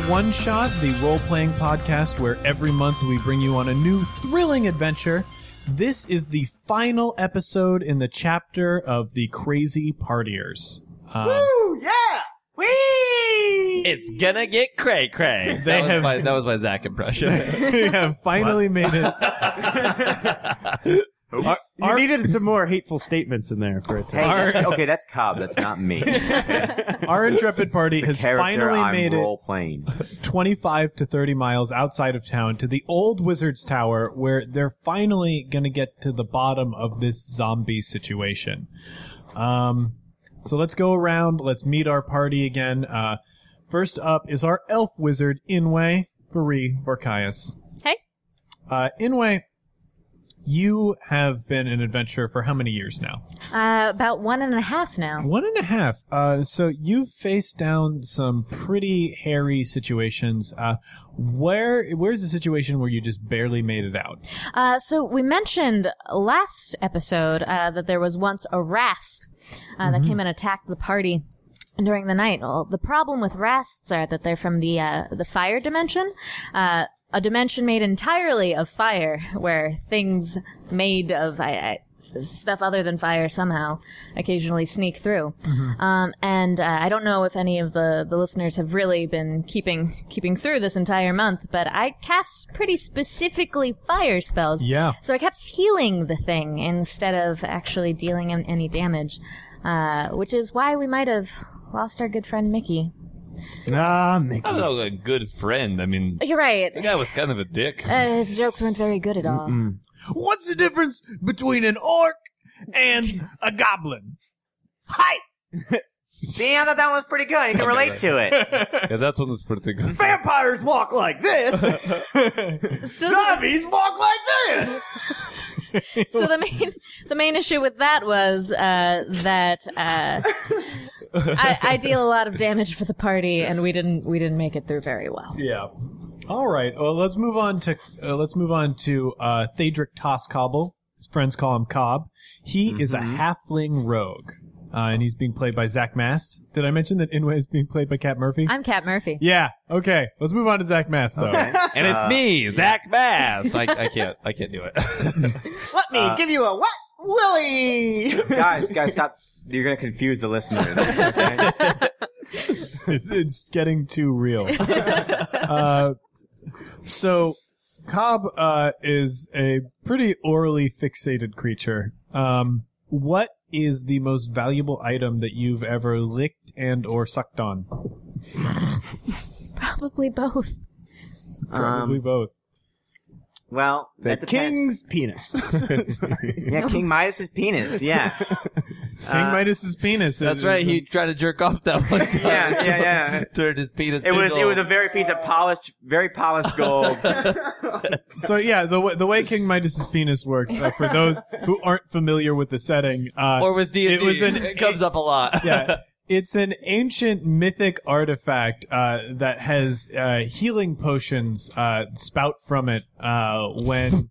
One Shot, the role-playing podcast where every month we bring you on a new thrilling adventure. This is the final episode in the chapter of the Crazy Partiers. Woo! Yeah! Whee! It's gonna get cray-cray. That was my Zach impression. They have finally made it. You needed some more hateful statements in there for it. Hey, that's Cobb. That's not me. Our intrepid party has finally made it playing 25 to 30 miles outside of town to the old Wizard's Tower, where they're finally going to get to the bottom of this zombie situation. So let's go around. Let's meet our party again. First up is our elf wizard, Inway Vorkaius. Hey. Inway, you have been an adventurer for how many years now? About 1.5 now. 1.5. So you've faced down some pretty hairy situations. Where's the situation where you just barely made it out? So we mentioned last episode that there was once a Rast that came and attacked the party during the night. Well, the problem with Rasts are that they're from the fire dimension. A dimension made entirely of fire, where things made of stuff other than fire somehow occasionally sneak through. And I don't know if any of the listeners have really been keeping through this entire month, but I cast pretty specifically fire spells. Yeah. So I kept healing the thing instead of actually dealing him any damage, which is why we might have lost our good friend Mickey. Mickey. I don't know, a good friend. I mean, You're right. the guy was kind of a dick. His jokes weren't very good at all. What's the difference between an orc and a goblin? Hi! See, I thought that one was pretty good. You can relate to it. Yeah, that one was pretty good. Vampires walk like this. Zombies walk like this. So the main issue with that was that I deal a lot of damage for the party, and we didn't make it through very well. Yeah. All right. Well, let's move on to Thadric Toscobble. His friends call him Cobb. He is a halfling rogue, and he's being played by Zach Mast. Did I mention that Inway is being played by Cat Murphy? I'm Cat Murphy. Yeah. Okay. Let's move on to Zach Mast, though. And it's me, Zach Bass. I can't do it. Let me give you a what, Willie? Guys, stop. You're going to confuse the listeners. Okay? It's getting too real. So, Cobb is a pretty orally fixated creature. What is the most valuable item that you've ever licked and or sucked on? Probably both. Probably both. Well, The king's penis. Yeah, King Midas's penis, yeah. King Midas's penis. That's right. He tried to jerk off that one time. Yeah. Turned his penis. It was a very polished gold. So yeah, the way King Midas's penis works, for those who aren't familiar with the setting, or with D&D, it comes up a lot. Yeah. It's an ancient mythic artifact that has healing potions spout from it when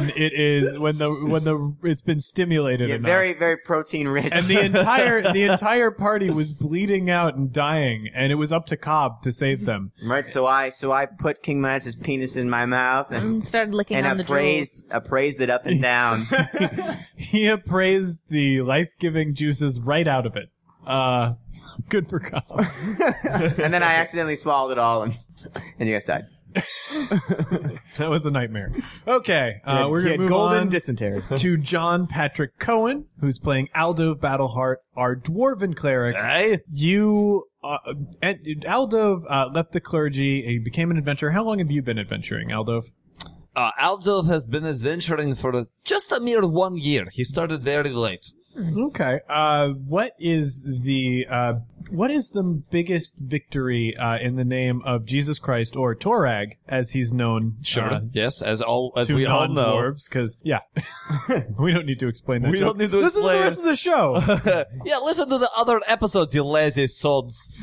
it's been stimulated enough. Very, very protein rich. And the entire party was bleeding out and dying, and it was up to Cobb to save them. Right, so I put King Midas's penis in my mouth And started licking on the jewels. appraised it up and down. He appraised the life-giving juices right out of it. Good for Cobb. And then I accidentally swallowed it all, and you guys died. That was a nightmare. Okay, we're He gonna had move golden on dysentery. to John Patrick Cohen, who's playing Aldo Battleheart, our dwarven cleric. Hey? You, Aldo left the clergy. He became an adventurer. How long have you been adventuring, Aldo? Aldo has been adventuring for just a mere 1 year. He started very late. Okay. What is the biggest victory in the name of Jesus Christ, or Torag, as he's known? Sure. Yes, as to we all know. non-dwarves, because we don't need to explain that. We don't need to listen explain to the rest of the show. Yeah, listen to the other episodes, you lazy sods.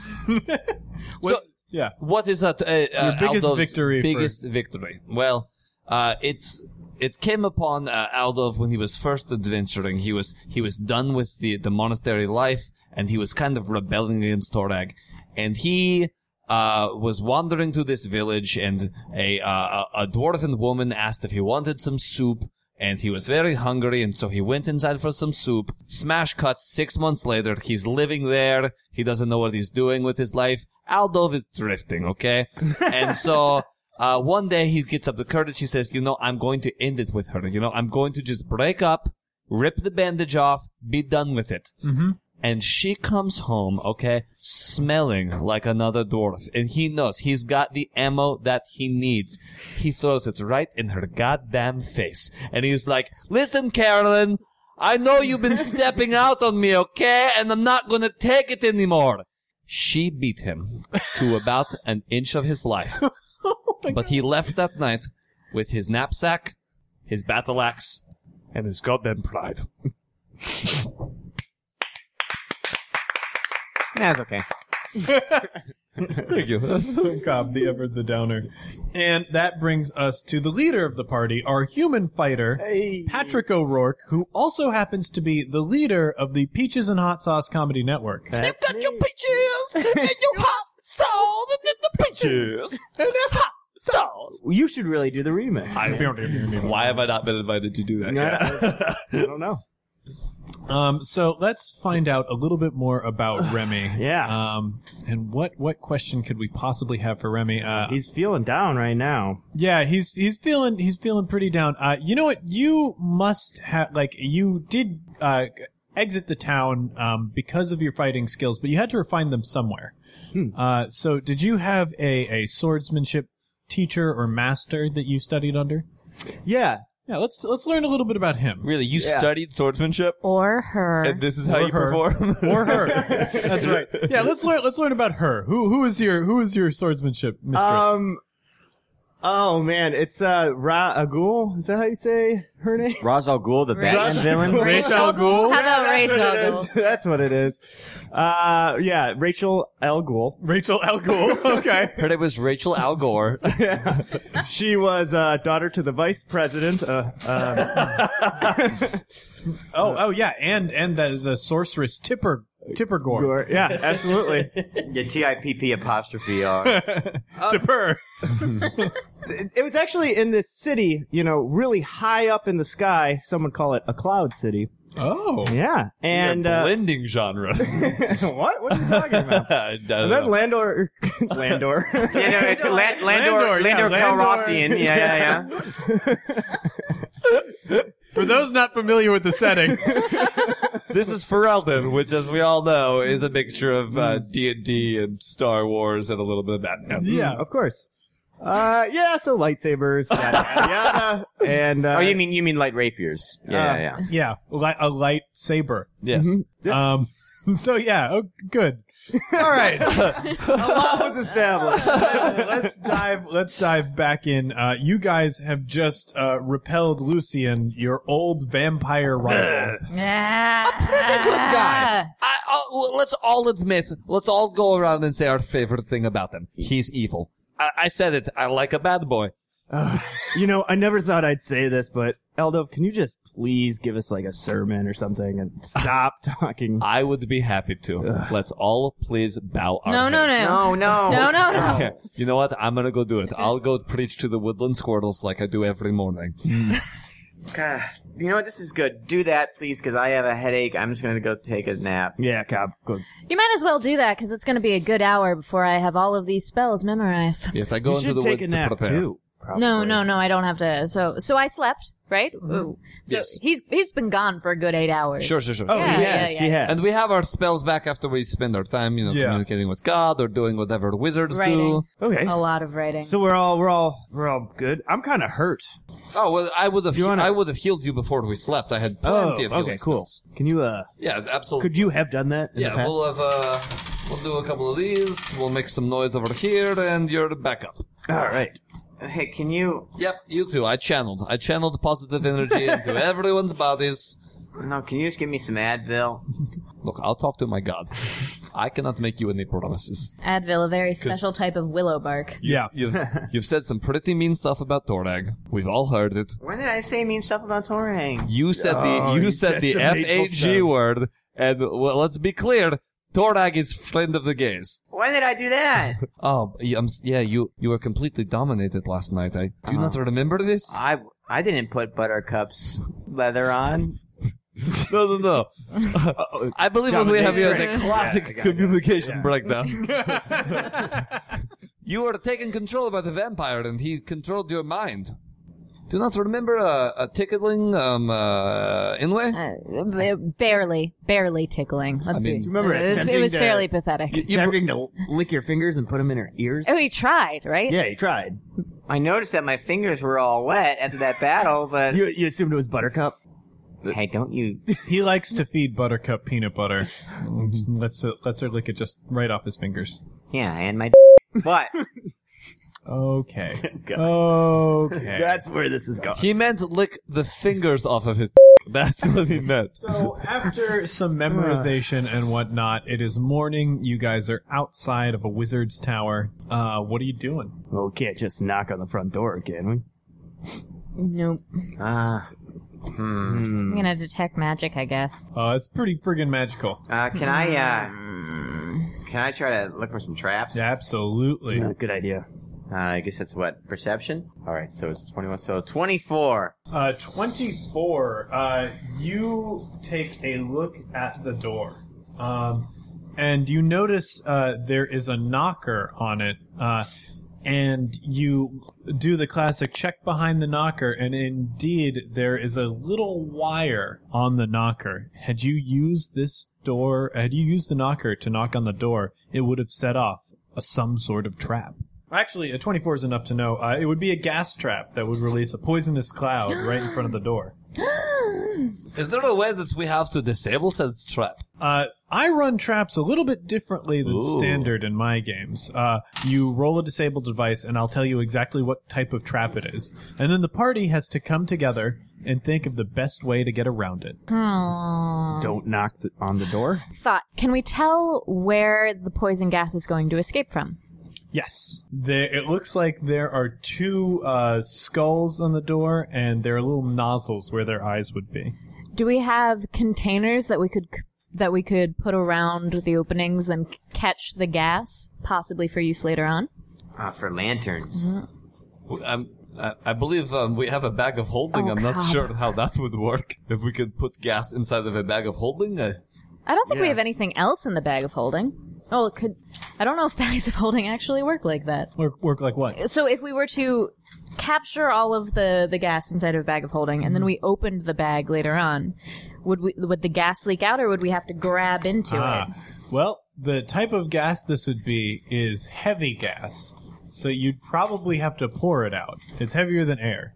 What is that? Your biggest Aldo's victory? Biggest victory. Well, it came upon Aldo when he was first adventuring. He was done with the monastery life, and he was kind of rebelling against Torag. And he was wandering through this village, and a dwarven woman asked if he wanted some soup, and he was very hungry, and so he went inside for some soup. Smash cut, 6 months later, he's living there. He doesn't know what he's doing with his life. Aldov is drifting, okay? And so one day he gets up the courage. He says, I'm going to end it with her. I'm going to just break up, rip the bandage off, be done with it. Mm-hmm. And she comes home, okay, smelling like another dwarf. And he knows he's got the ammo that he needs. He throws it right in her goddamn face. And he's like, listen, Carolyn, I know you've been stepping out on me, okay? And I'm not going to take it anymore. She beat him to about an inch of his life. But he left that night with his knapsack, his battle axe, and his goddamn pride. That's okay. Thank you. Cobb, the ever the downer. And that brings us to the leader of the party, our human fighter, Patrick O'Rourke, who also happens to be the leader of the Peaches and Hot Sauce Comedy Network. You've got your peaches and your hot sauce and then the peaches and the hot sauce. You should really do the remix. Why have I not been invited to do that yet? I don't know. So let's find out a little bit more about Remy. Yeah. And what question could we possibly have for Remy? He's feeling down right now. Yeah, he's feeling pretty down. You know what? You must have you did exit the town because of your fighting skills, but you had to refine them somewhere. So did you have a swordsmanship teacher or master that you studied under? Yeah. Yeah, let's learn a little bit about him. Really, you studied swordsmanship? Or her. And this is how you her. perform? Or her. That's right. Yeah, let's learn about her. Who is your swordsmanship mistress? Oh man, it's Ra Al Ghul. Is that how you say her name? Ra's al Ghul, the Batman villain. Ra's al Ghul? How about Rachel That's what it Ghul? is. That's what it is. Yeah, Rachel Al Ghul. Rachel Al Ghul. Okay. Her name was Rachel Al Gore. She was daughter to the vice president. Oh yeah, and the sorceress Tipper Gore. Yeah, absolutely. Yeah, TIPP''R. Tipper. It was actually in this city, really high up in the sky. Some would call it a cloud city. Oh. Yeah, and blending genres. what? What are you talking about? I don't And then know. Landor. Yeah, no, it's Landor Calrissian. Yeah. For those not familiar with the setting, This is Ferelden, which, as we all know, is a mixture of D&D and Star Wars and a little bit of Batman. yeah. Of course. Yeah, so lightsabers, yada, yada, yada. And, Oh, you mean light rapiers? Yeah. Yeah, a light saber. Yes. So yeah, good. All right, a lot was established. let's dive back in. You guys have just repelled Lucian, your old vampire rival. Yeah. A pretty good guy. Let's all admit, let's all go around and say our favorite thing about him. He's evil. I said it. I like a bad boy. I never thought I'd say this, but Eldov, can you just please give us like a sermon or something and stop talking? I would be happy to. Let's all please bow our heads. No. Okay. You know what? I'm gonna go do it. I'll go preach to the woodland squirtles like I do every morning. God, you know what? This is good. Do that, please, because I have a headache. I'm just going to go take a nap. Yeah, Cobb, good. You might as well do that because it's going to be a good hour before I have all of these spells memorized. Yes, I go You into should the take woods a nap to prepare. too. Probably. No, I don't have to. So I slept, right? Ooh. So Yes. he's been gone for a good 8 hours. Sure. Oh, Yeah, he yeah, has. yeah. He has. And we have our spells back after we spend our time, communicating with God or doing whatever wizards Writing. do. Okay. A lot of writing. So we're all good. I'm kind of hurt. Oh well, I would have Do you wanna- I would have healed you before we slept. I had plenty of healing okay, cool. spells. Can you Yeah, absolutely. could you have done that in the Yeah, past? we'll do a couple of these. We'll make some noise over here, and you're back up. All right. Hey, can you... Yep, you too. I channeled positive energy into everyone's bodies. No, can you just give me some Advil? Look, I'll talk to my God. I cannot make you any promises. Advil, a very special type of willow bark. Yeah. You've said some pretty mean stuff about Torag. We've all heard it. When did I say mean stuff about Torang? You said you the said some hateful FAG stuff. word, and well, let's be clear. Torag is friend of the gays. When did I do that? Oh, you were completely dominated last night. I do not remember this. I didn't put Buttercup's leather on. No. I believe what we have here is a classic I got it. communication breakdown. You were taken control by the vampire, and he controlled your mind. Do not remember a tickling Inway? Barely tickling. Let's mean, be. you remember it attempting was to- fairly pathetic. Attempting to lick your fingers and put them in her ears. Oh, he tried, right? Yeah, he tried. I noticed that my fingers were all wet after that battle, but You assumed it was Buttercup? hey, don't you? He likes to feed Buttercup peanut butter. Let's her lick it just right off his fingers. Yeah, and my. But Okay. Okay. That's where this is going. He meant lick the fingers off of his. That's what he meant. So after some memorization and whatnot, it is morning. You guys are outside of a wizard's tower. What are you doing? Well, we can't just knock on the front door, can we? Nope. I'm gonna detect magic, I guess. It's pretty friggin' magical. can I try to look for some traps? Absolutely. Yeah, good idea. I guess that's what, perception? Alright, so it's 21, so 24. 24. You take a look at the door. And you notice there is a knocker on it. And you do the classic check behind the knocker, and indeed there is a little wire on the knocker. Had you used the knocker to knock on the door, it would have set off some sort of trap. Actually, a 24 is enough to know. It would be a gas trap that would release a poisonous cloud right in front of the door. Is there a way that we have to disable said trap? I run traps a little bit differently than standard in my games. You roll a disabled device, and I'll tell you exactly what type of trap it is. And then the party has to come together and think of the best way to get around it. Don't knock on the door. Thought. Can we tell where the poison gas is going to escape from? Yes. It looks like there are two skulls on the door, and there are little nozzles where their eyes would be. Do we have containers that we could put around the openings and catch the gas, possibly for use later on? For lanterns. I believe we have a bag of holding. Oh, I'm not God. sure how that would work. If we could put gas inside of a bag of holding. I don't think we have anything else in the bag of holding. Oh, it could. I don't know if bags of holding actually work like that. Work like what? So if we were to capture all of the gas inside of a bag of holding, and then we opened the bag later on, would the gas leak out, or would we have to grab into it? Well, the type of gas this would be is heavy gas, so you'd probably have to pour it out. It's heavier than air.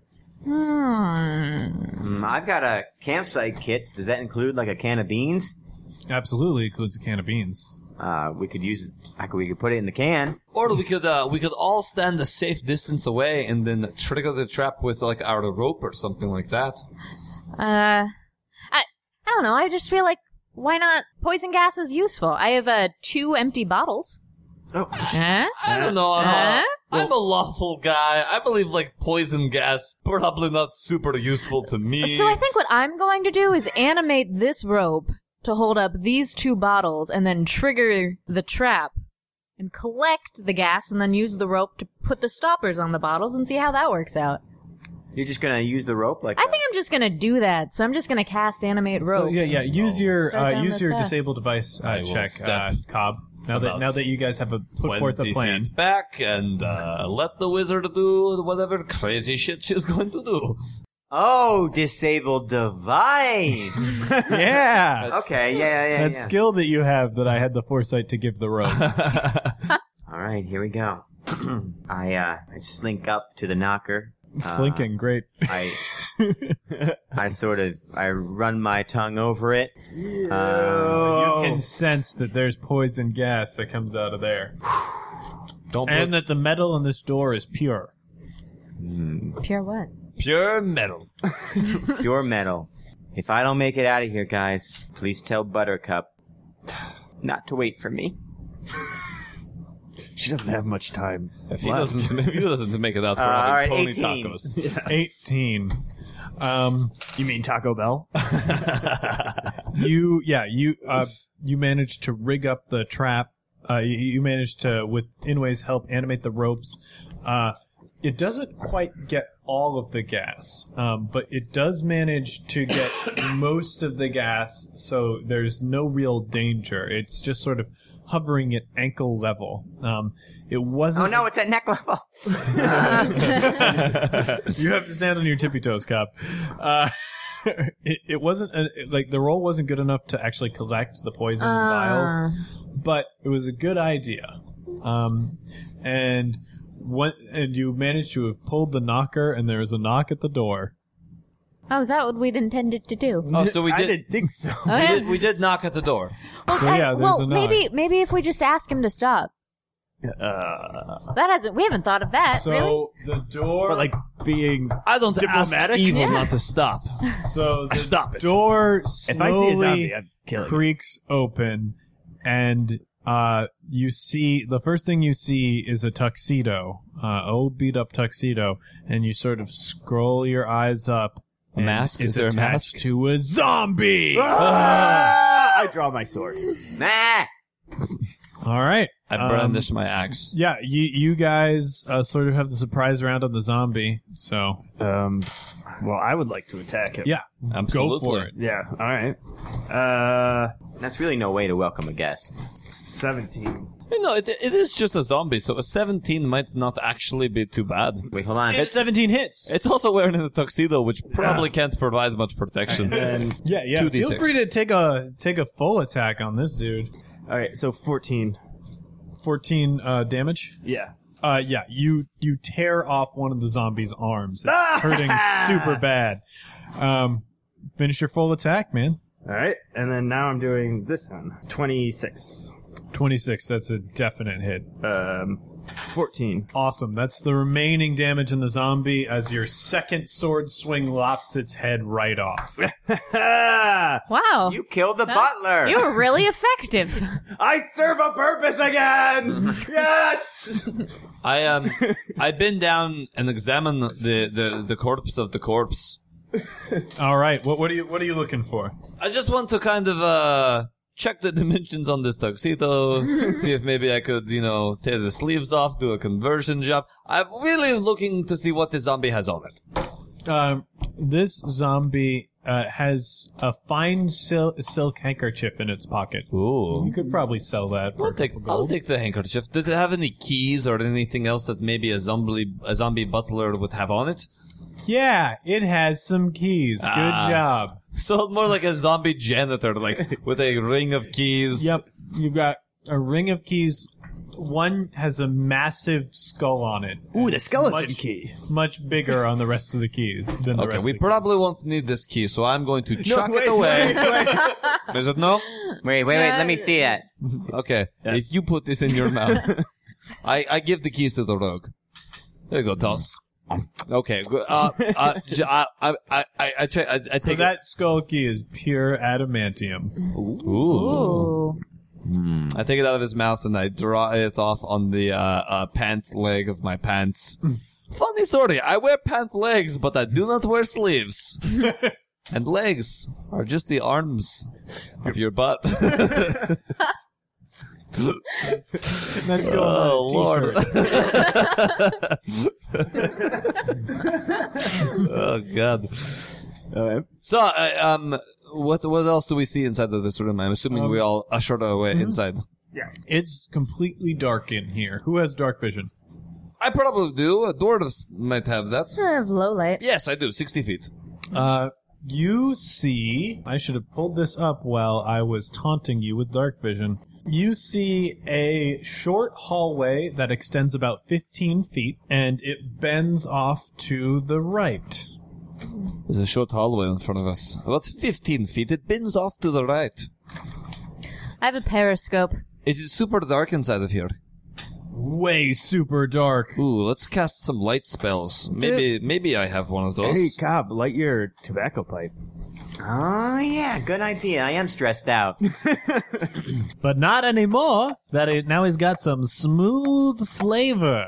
I've got a campsite kit. Does that include like a can of beans? Absolutely includes a can of beans. We could use it. We could put it in the can. Or we could all stand a safe distance away and then trigger the trap with like our rope or something like that. I don't know. I just feel like, why not? Poison gas is useful. I have 2 empty bottles. Oh. Huh? I don't know. I'm a lawful guy. I believe like poison gas probably not super useful to me. So I think what I'm going to do is animate this rope to hold up these 2 bottles and then trigger the trap and collect the gas and then use the rope to put the stoppers on the bottles and see how that works out. You're just gonna use the rope like I think I'm just going to do that. So I'm just going to cast animate rope. So yeah. Use your Start down this path. disabled device I will check, step Cobb. Now that you guys have put forth a 20 plan. feet back and let the wizard do whatever crazy shit she's going to do. Oh, disabled device. Yeah. Okay, yeah. That skill that you have that I had the foresight to give the rope. All right, here we go. I slink up to the knocker. Slinking, great. I run my tongue over it. You can sense that there's poison gas that comes out of there. And that the metal in this door is pure. Pure what? Pure metal. Pure metal. If I don't make it out of here, guys, please tell Buttercup not to wait for me. She doesn't have much time. If he doesn't make it out, we're having all right, pony 18. tacos. 18. You mean Taco Bell? you managed to rig up the trap. You managed to, with Inway's help, animate the ropes. It doesn't quite get all of the gas, but it does manage to get most of the gas, so there's no real danger. It's just sort of hovering at ankle level. It wasn't... Oh no, it's at neck level. You have to stand on your tippy toes, Cobb. It wasn't like the roll wasn't good enough to actually collect the poison in vials, but it was a good idea. And you managed to have pulled the knocker, and there was a knock at the door. Oh, is that what we'd intended to do? Oh, so we I did. didn't think so. We did knock at the door. Well, So, yeah, there's a knock. maybe if we just ask him to stop. We haven't thought of that, So really. the door, But like being I don't ask Diplomatic? evil Yeah. not to stop. so the Stop it. door if I see a zombie, slowly I'd kill it. creaks open, and you see the first thing you see is a tuxedo, old beat up tuxedo, and you sort of scroll your eyes up. and mask? It's Is there a attached mask? to a zombie. I draw my sword. Nah. All right. I brandish my axe. Yeah, you guys sort of have the surprise round on the zombie, so Well, I would like to attack him. yeah, Absolutely. go for it. Yeah. All right. That's really no way to welcome a guest. 17. No, it is just a zombie, so a 17 might not actually be too bad. Wait, hold on. It's 17 hits. It's also wearing a tuxedo, which probably can't provide much protection. And Yeah. 2d6. Feel free to take a full attack on this dude. all right, so 14. 14 damage. Yeah. Yeah, you tear off one of the zombie's arms. It's hurting super bad. Finish your full attack, man. All right, and then now I'm doing this one. 26. 26, that's a definite hit. 14. Awesome. That's the remaining damage in the zombie as your second sword swing lops its head right off. Wow. You killed the butler. You were really effective. I serve a purpose again. Yes. I bend down and examine the corpse of the corpse. All right. What are you looking for? I just want to kind of check the dimensions on this tuxedo, see if maybe I could, tear the sleeves off, do a conversion job. I'm really looking to see what this zombie has on it. This zombie has a fine silk handkerchief in its pocket. Ooh. You could probably sell that for I'll take the handkerchief. Does it have any keys or anything else that maybe a zombie butler would have on it? Yeah, it has some keys. Good job. So more like a zombie janitor, like with a ring of keys. Yep. You've got a ring of keys. One has a massive skull on it. Ooh, the skeleton Much- key. Much bigger on the rest of the keys than the Okay, rest we of the probably won't need this key, so I'm going to chuck wait, it away. wait. Is it no? Wait, let me see that. Okay, if you put this in your mouth, I give the keys to the rogue. There you go, toss. Okay, I take So that skull key is pure adamantium. Ooh. Ooh. I take it out of his mouth and I draw it off on the pant leg of my pants. Funny story, I wear pant legs, but I do not wear sleeves. And legs are just the arms of your butt. Let's go Oh, on Lord. a Oh, God. So, what else do we see inside of this room? I'm assuming we all ushered our way inside. It's completely dark in here. Who has dark vision? I probably do. Dwarves might have that. I have low light. Yes, I do. 60 feet. You see, I should have pulled this up while I was taunting you with dark vision. You see a short hallway that extends about 15 feet, and it bends off to the right. There's a short hallway in front of us. About 15 feet. It bends off to the right. I have a periscope. Is it super dark inside of here? Way super dark. Ooh, let's cast some light spells. Maybe I have one of those. Hey, Cobb, light your tobacco pipe. Oh, yeah, good idea. I am stressed out. But not anymore. Now he's got some smooth flavor.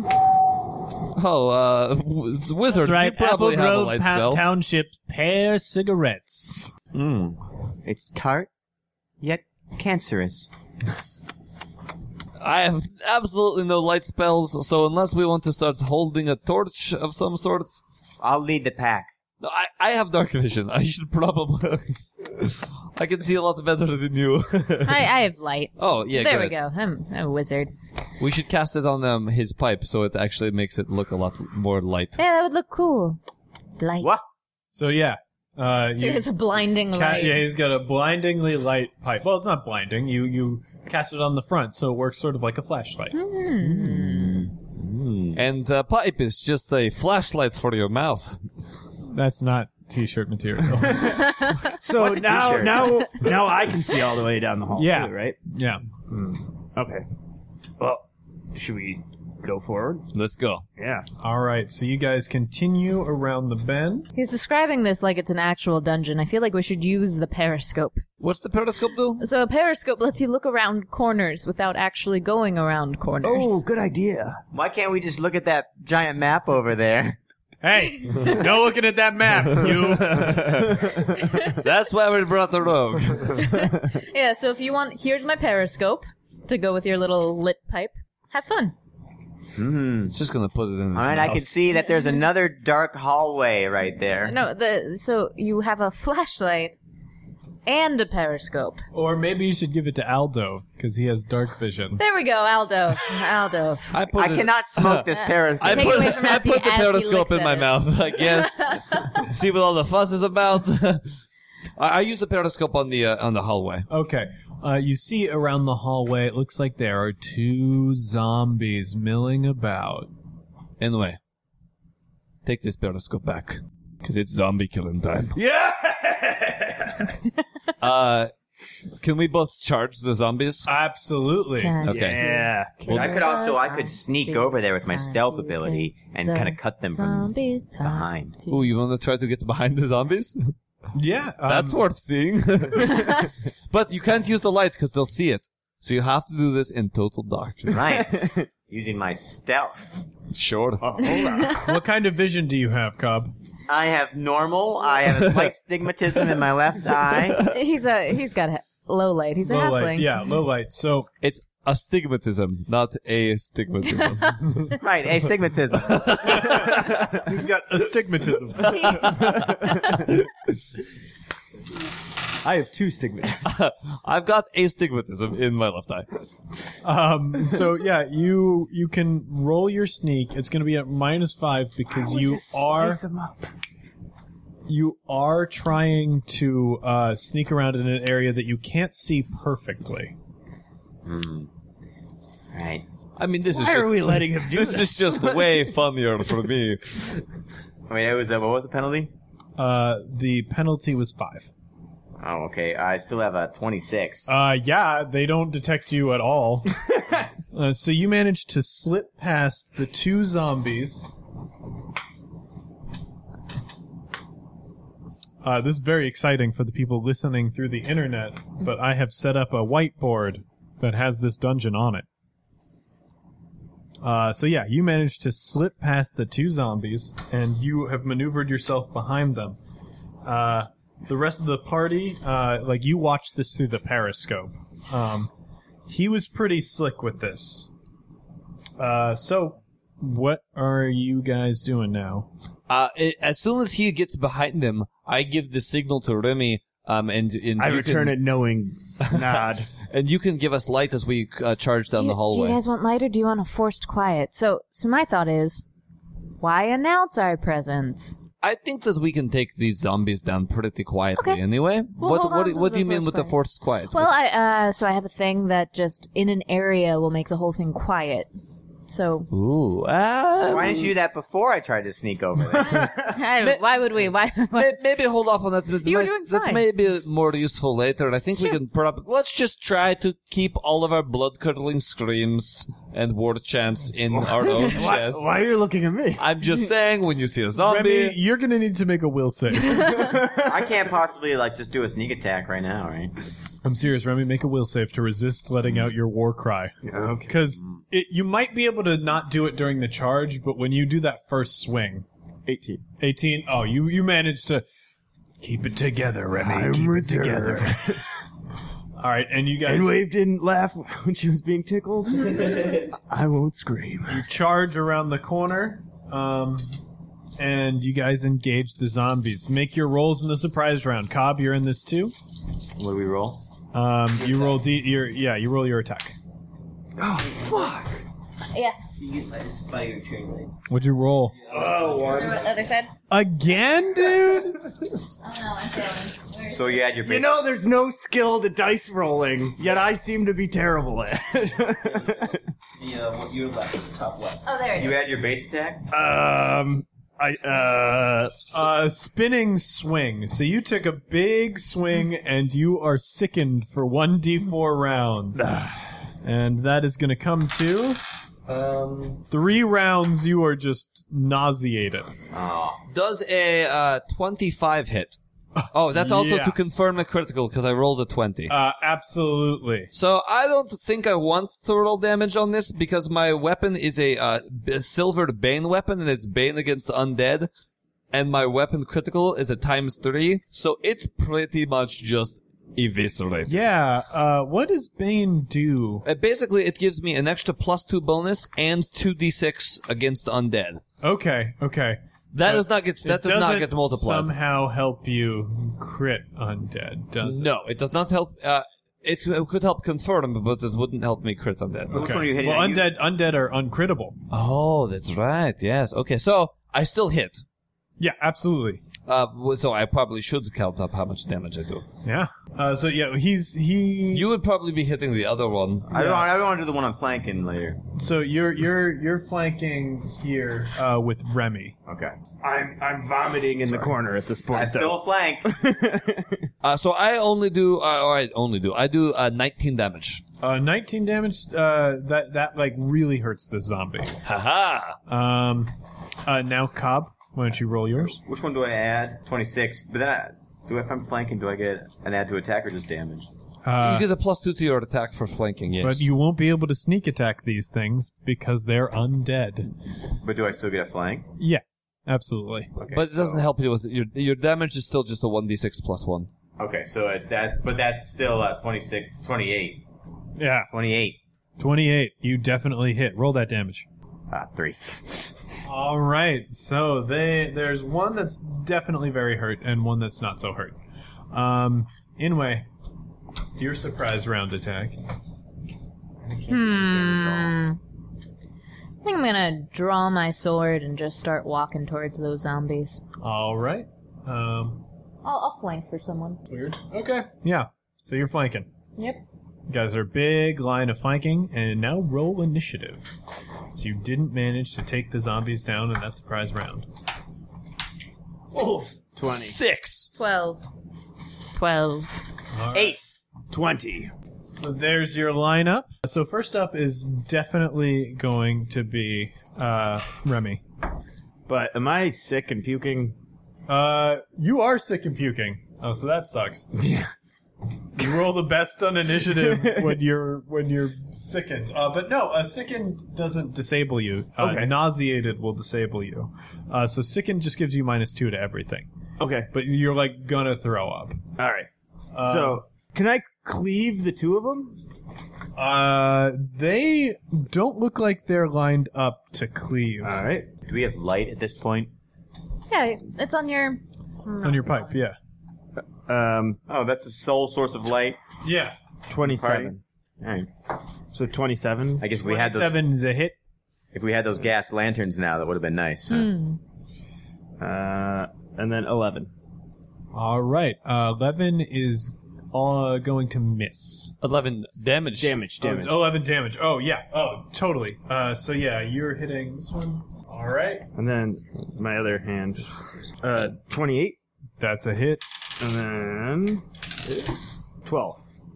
Oh, wizard, That's right, you probably Apple have a Grove light spell. Township pear cigarettes. It's tart, yet cancerous. I have absolutely no light spells, so unless we want to start holding a torch of some sort... I'll lead the pack. No, I have dark vision. I should probably... I can see a lot better than you. I have light. Oh, yeah, There good. we go. I'm a wizard. We should cast it on his pipe so it actually makes it look a lot more light. Yeah, that would look cool. Light. What? So yeah, So it's a blinding light. yeah, he's got a blindingly light pipe. Well, it's not blinding. You cast it on the front, so it works sort of like a flashlight. And pipe is just a flashlight for your mouth. That's not t-shirt material. So What's a t-shirt? now I can see all the way down the hall, Yeah. too, right? Yeah. Okay. Well, should we go forward? Let's go. Yeah. All right. So you guys continue around the bend. He's describing this like it's an actual dungeon. I feel like we should use the periscope. What's the periscope do? So a periscope lets you look around corners without actually going around corners. Oh, good idea. Why can't we just look at that giant map over there? Hey, no looking at that map, you. That's why we brought the rogue. Yeah, so if you want, here's my periscope to go with your little lit pipe. Have fun. It's just gonna put it in his All right, mouth. I can see that there's another dark hallway right there. No, so you have a flashlight and a periscope. Or maybe you should give it to Aldo because he has dark vision. There we go, Aldo. Aldo. I cannot smoke this periscope. I Take it away from I Nancy put the as he periscope licks in my at it. mouth, I guess. See what all the fuss is about? I use the periscope on the hallway. Okay. You see around the hallway, it looks like there are 2 zombies milling about. Anyway, take this periscope back. Because it's zombie killing time. Yeah! Can we both charge the zombies? Absolutely. Okay. Yeah. I could sneak over there with my stealth ability and kind of cut them from behind. Ooh, you want to try to get behind the zombies? Yeah. That's worth seeing. But you can't use the light because they'll see it. So you have to do this in total darkness. Right. Using my stealth. Sure. What kind of vision do you have, Cobb? I have normal. I have a slight stigmatism in my left eye. He's got low light. He's a Low halfling. light. Yeah, low light. So It's astigmatism, not astigmatism. Right, astigmatism. he's got astigmatism. I have 2 stigmas. I've got astigmatism in my left eye. So yeah, you can roll your sneak. It's going to be at -5 because you are trying to sneak around in an area that you can't see perfectly. Right. I mean, this is Why just are we letting him do this is just way funnier for me. Wait, it was what was the penalty? The penalty was 5. Oh, okay. I still have a 26. Yeah, they don't detect you at all. So you managed to slip past the 2 zombies. This is very exciting for the people listening through the internet, but I have set up a whiteboard that has this dungeon on it. So yeah, you managed to slip past the 2 zombies, and you have maneuvered yourself behind them. The rest of the party, you watched this through the periscope. He was pretty slick with this. So, what are you guys doing now? As soon as he gets behind them, I give the signal to Remy, and I you return can, a knowing nod. and you can give us light as we charge down the Do hallway. you guys want light or do you want a forced quiet? So my thought is, why announce our presence? I think that we can take these zombies down pretty quietly. Okay. Anyway, We'll hold on to what do you the mean forced with the quiet. forced quiet? Well, I have a thing that just in an area will make the whole thing quiet. So Ooh, Why didn't you do that before I tried to sneak over there? why would we? Why? maybe hold off on that. You were doing That fine. may be more useful later. I think we Sure. can probably let's just try to keep all of our blood-curdling screams and word chants in our own chests. Why are you looking at me? I'm just saying, when you see a zombie, Remy, you're gonna need to make a will save. I can't possibly just do a sneak attack right now, right? I'm serious, Remy, make a will save to resist letting out your war cry. Okay. Because you might be able to not do it during the charge, but when you do that first swing, 18. 18, oh, you managed to keep it together, Remy. I'm keep it reserved. together. All right, and you guys And Wave didn't laugh when she was being tickled. I won't scream. charge around the corner, and you guys engage the zombies. Make your rolls in the surprise round. Cobb, you're in this too. What do we roll? You roll you roll your attack. Oh, fuck. Yeah. You use fire train light. What'd you roll? Other side? Again, dude? Oh no, I'm failing. So you had your You base. know, there's no skill to dice rolling, yet I seem to be terrible at it. Your left, top left. Oh, there it is. You had your base attack? Spinning swing. So you took a big swing and you are sickened for 1d4 rounds. And that is going to come to 3 rounds you are just nauseated. Oh. Does a 25 hit? Oh, that's also Yeah. to confirm a critical because I rolled a 20. Absolutely. So I don't think I want to roll damage on this because my weapon is a silvered Bane weapon and it's Bane against undead. And my weapon critical is a ×3. So it's pretty much just eviscerate. Yeah, what does Bane do? Basically, it gives me an extra +2 bonus and 2d6 against undead. Okay. That does not get doesn't get multiplied. somehow help you crit undead, does it? No, it does not help. It could help confirm, but it wouldn't help me crit undead. Which one are you hitting? Well, Are you- undead are uncrittable. Oh, that's right. Yes. Okay. So I still hit. Yeah, absolutely. So I probably should count up how much damage I do. Yeah. So yeah, he. You would probably be hitting the other one. I don't want to do the one I'm flanking later. So you're flanking here with Remy. Okay. I'm vomiting in the corner at this point. I still flank. So I only do. I do 19 damage. 19 damage. That like really hurts the zombie. Haha. Now Cobb, why don't you roll yours? Which one do I add? 26. But then if I'm flanking, do I get an add to attack or just damage? You get a +2 to your attack for flanking. Yes. But you won't be able to sneak attack these things because they're undead. But do I still get a flank? Yeah, absolutely. Okay. But it doesn't help you with your damage is still just a 1d6 +1. Okay, so that's still 26, 28. Yeah, 28. 28. You definitely hit. Roll that damage. 3. All right. So there's one that's definitely very hurt and one that's not so hurt. Anyway, your surprise round attack. I can't do any damage at all. I think I'm gonna draw my sword and just start walking towards those zombies. All right. I'll flank for someone. Weird. Okay. Yeah. So you're flanking. Yep. You guys are a big line of flanking, and now roll initiative. So you didn't manage to take the zombies down in that surprise round. 6. 12. 12. 8. 20. So there's your lineup. So first up is definitely going to be Remy. But am I sick and puking? You are sick and puking. Oh, so that sucks. Yeah. You roll the best on initiative when you're sickened. But no, sickened doesn't disable you. Okay. Nauseated will disable you. So sickened just gives you -2 to everything. Okay. But you're like gonna throw up. All right. So, can I cleave the two of them? They don't look like they're lined up to cleave. All right. Do we have light at this point? Yeah, it's on your... On your pipe, yeah. Oh, that's the sole source of light. Yeah. 27. All right. So 27. I guess if we had those, 7 is a hit. if we had those gas lanterns now, that would have been nice. Huh? And then 11. All right. 11 is going to miss. 11 damage. Damage. 11 damage. Oh, yeah. Oh, totally. So, yeah, you're hitting this one. All right. And then my other hand. 28. That's a hit. And then 12.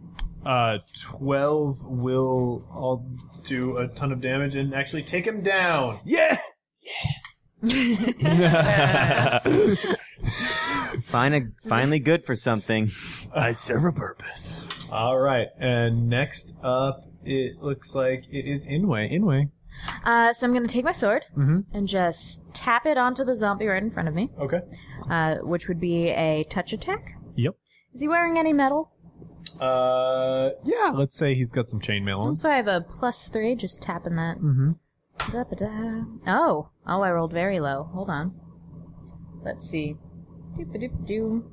12 will all do a ton of damage and actually take him down. Yeah! Finally good for something. I serve a purpose. All right. And next up, it looks like it is Inway. Inway. So I'm going to take my sword and just tap it onto the zombie right in front of me, Okay. which would be a touch attack. Yep. Is he wearing any metal? Yeah, let's say he's got some chainmail on. So I have a +3, just tapping that. Mm-hmm. Da-ba-da. Oh, I rolled very low. Hold on. Let's see. Doop-a-doop-doo.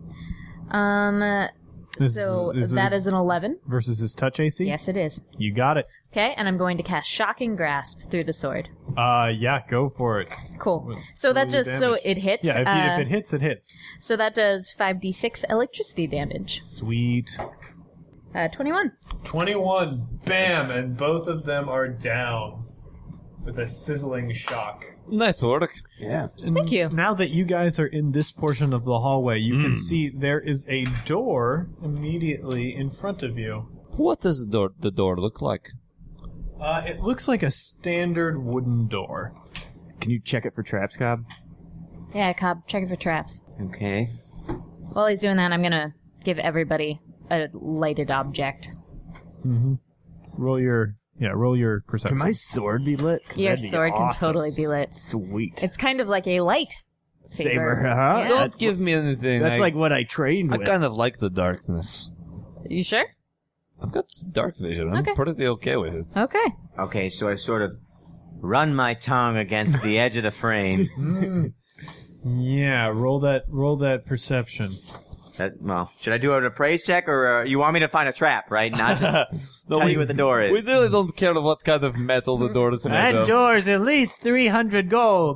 So that is an 11. Versus his touch AC? Yes, it is. You got it. Okay, and I'm going to cast Shocking Grasp through the sword. Yeah, go for it. Cool. So that roll your just, so damage. it hits. Yeah, if it hits, it hits. So that does 5d6 electricity damage. Sweet. 21. 21. Bam! And both of them are down with a sizzling shock. Nice work. Yeah. Thank you. Now that you guys are in this portion of the hallway, you can see there is a door immediately in front of you. What does the door look like? It looks like a standard wooden door. Can you check it for traps, Cobb? Yeah, Cobb, check it for traps. Okay. While he's doing that, I'm going to give everybody a lighted object. Roll your perception. Can my sword be lit? 'Cause Your that'd be sword can awesome. totally be lit. Sweet. It's kind of like a light saber. Huh? Yeah. Don't give me anything. That's like what I trained I with. kind of like the darkness. You sure? I've got dark vision. I'm Okay. pretty okay with it. Okay. Okay, so I sort of run my tongue against the edge of the frame. Yeah, roll that perception. Well, should I do an appraise check, or you want me to find a trap, right? Not just tell you what the door is. We really don't care what kind of metal the door is made of. door's at least 300 gold.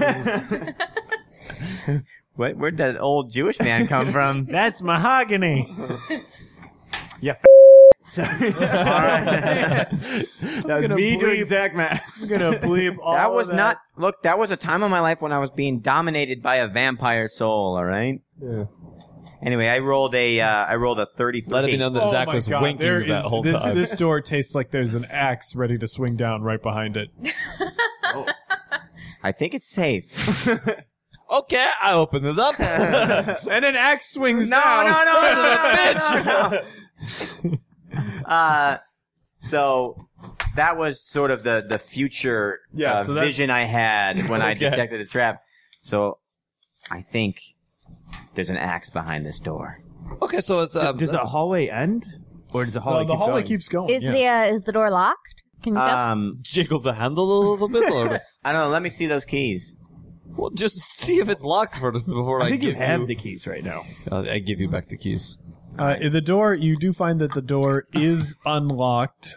Where'd that old Jewish man come from? That's mahogany. Yeah. Sorry. That was gonna me doing bleep. Zach Mass. I'm gonna bleep all That of was not. Look, that was a time of my life when I was being dominated by a vampire soul. All right. Yeah. Anyway, I rolled a 33. Let it be known that Oh Zach my was God, winking there that is- whole this, time. This door tastes like there's an axe ready to swing down right behind it. I think it's safe. Okay, I opened it up. And an axe swings No, down. no, no, son of a no, bitch. no, so that was sort of the future Yeah, so that's- vision I had when I detected a trap. So I think there's an axe behind this door. Okay, so it's Does the hallway end? Or does the hallway Well, the keep hallway going? keeps going. Is yeah. is the door locked? Can you tell? jiggle the handle a little bit, or I don't know. Let me see those keys. well, just see if it's locked first before I I think you give have the keys right now. I give you back the keys. In the door, you do find that the door is unlocked.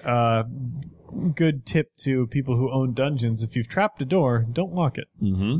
Good tip to people who own dungeons: if you've trapped a door, don't lock it.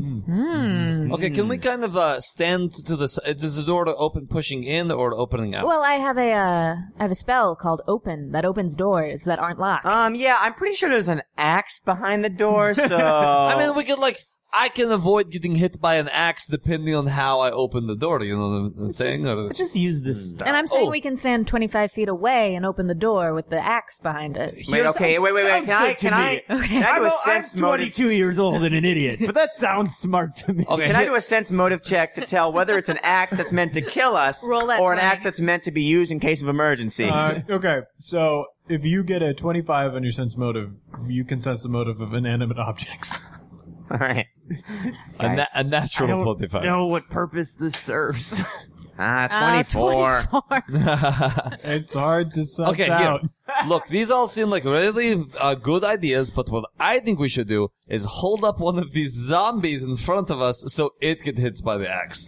Okay, can we kind of stand to the side? Does the door open pushing in or opening out? Well, I have a spell called Open that opens doors that aren't locked. Yeah, I'm pretty sure there's an axe behind the door. So I mean, we could I can avoid getting hit by an axe depending on how I open the door. You know what I'm saying? Let's just use this spell. and I'm saying Oh. we can stand 25 feet away and open the door with the axe behind it. wait, okay, wait. sounds Can I good to can I me. can I do a I'm sense motive? 22 years old and an idiot, but that sounds smart to me. Okay, Can I here- do a sense motive check to tell whether it's an axe that's meant to kill us Roll that or an 20. axe that's meant to be used in case of emergencies? Okay, so if you get a 25 on your sense motive, you can sense the motive of inanimate objects. All right. a natural I don't 25. know what purpose this serves. 24. 24. It's hard to suss Okay, out. here. Look, these all seem like really good ideas, but what I think we should do is hold up one of these zombies in front of us so it gets hit by the axe.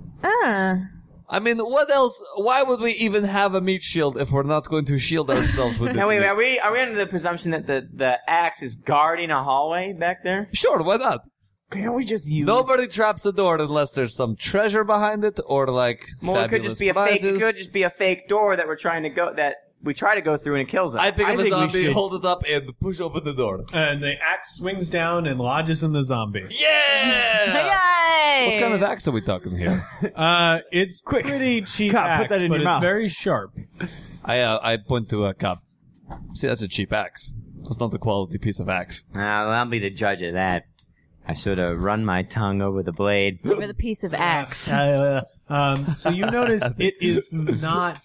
I mean, what else? Why would we even have a meat shield if we're not going to shield ourselves with Now, its wait, meat? are we under the presumption that the axe is guarding a hallway back there? Sure, why not? Can't we just use... Nobody traps the door unless there's some treasure behind it or Well, it could just be a fake. It could just be a fake door that we're trying to go. That we try to go through and it kills us. I pick I up a think we zombie, should- hold it up, and push open the door. And the axe swings down and lodges in the zombie. Yeah! Yay! What kind of axe are we talking here? It's pretty cheap Cop, axe, put that in but your it's mouth. very sharp. I point to a cup. See, that's a cheap axe. That's not a quality piece of axe. I'll be the judge of that. I sort of run my tongue over the blade. Over the piece of axe. So you notice it is not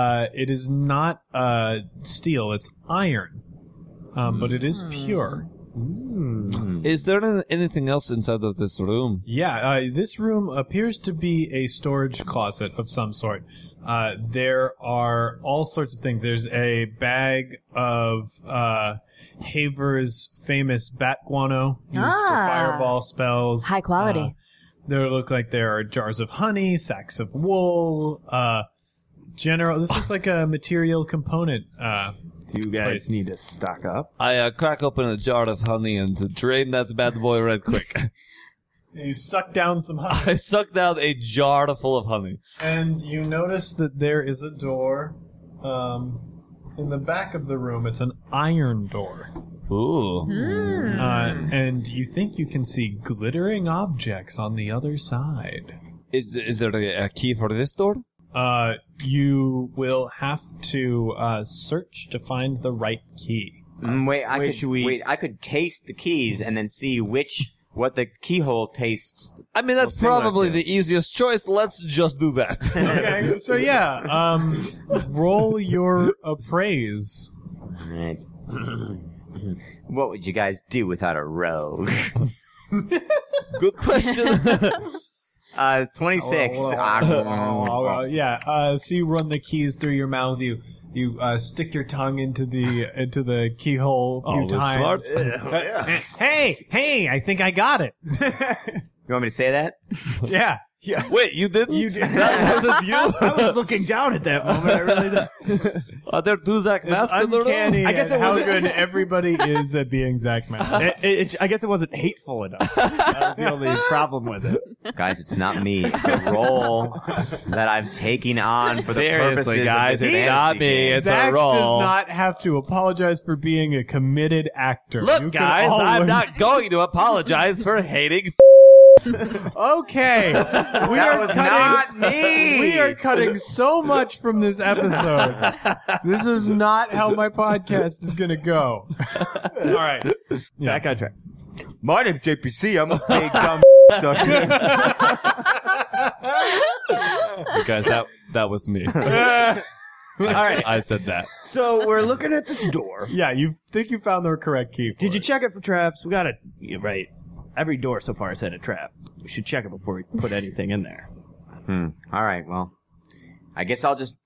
steel, it's iron. But it is pure. Is there anything else inside of this room? Yeah, this room appears to be a storage closet of some sort. There are all sorts of things. There's a bag of Haver's famous bat guano used for fireball spells. High quality. There look like there are jars of honey, sacks of wool, this looks like a material component. Do you guys need to stock up? I crack open a jar of honey and drain that bad boy right quick. You suck down some honey. I suck down a jar full of honey. And you notice that there is a door in the back of the room. It's an iron door. Ooh. And you think you can see glittering objects on the other side. Is there a key for this door? You will have to search to find the right key. I could taste the keys and then see what the keyhole tastes. I mean, that's probably the easiest choice. Let's just do that. Okay, so yeah, roll your appraise. Alright. What would you guys do without a rogue? Good question. 26. Yeah. So you run the keys through your mouth. You stick your tongue into the keyhole a few times. Smart. Hey! I think I got it. You want me to say that? Yeah. Yeah. Wait, you didn't? That wasn't you? I was looking down at that moment. I really did. Are there two Zach It's Masks in the room? uncanny I guess at it how wasn't- good everybody is at being Zach Mass. I guess it wasn't hateful enough. That was the only problem with it. Guys, it's not me. It's a role that I'm taking on for the purposes Seriously, guys, of this it's not fantasy me. game. It's Zach a role. does not have to apologize for being a committed actor. You Look, can guys, all I'm learn- not going to apologize for hating. Okay, That was not me. We are cutting so much from this episode. This is not how my podcast is going to go. All right. Yeah. Back on track. My name's JPC. I'm a big dumb sucker. Guys, that was me. All right. I said that. So we're looking at this door. Yeah, you think you found the correct key. Did you check it for traps? We got it. Right. Every door so far has had a trap. We should check it before we put anything in there. All right. Well, I guess I'll just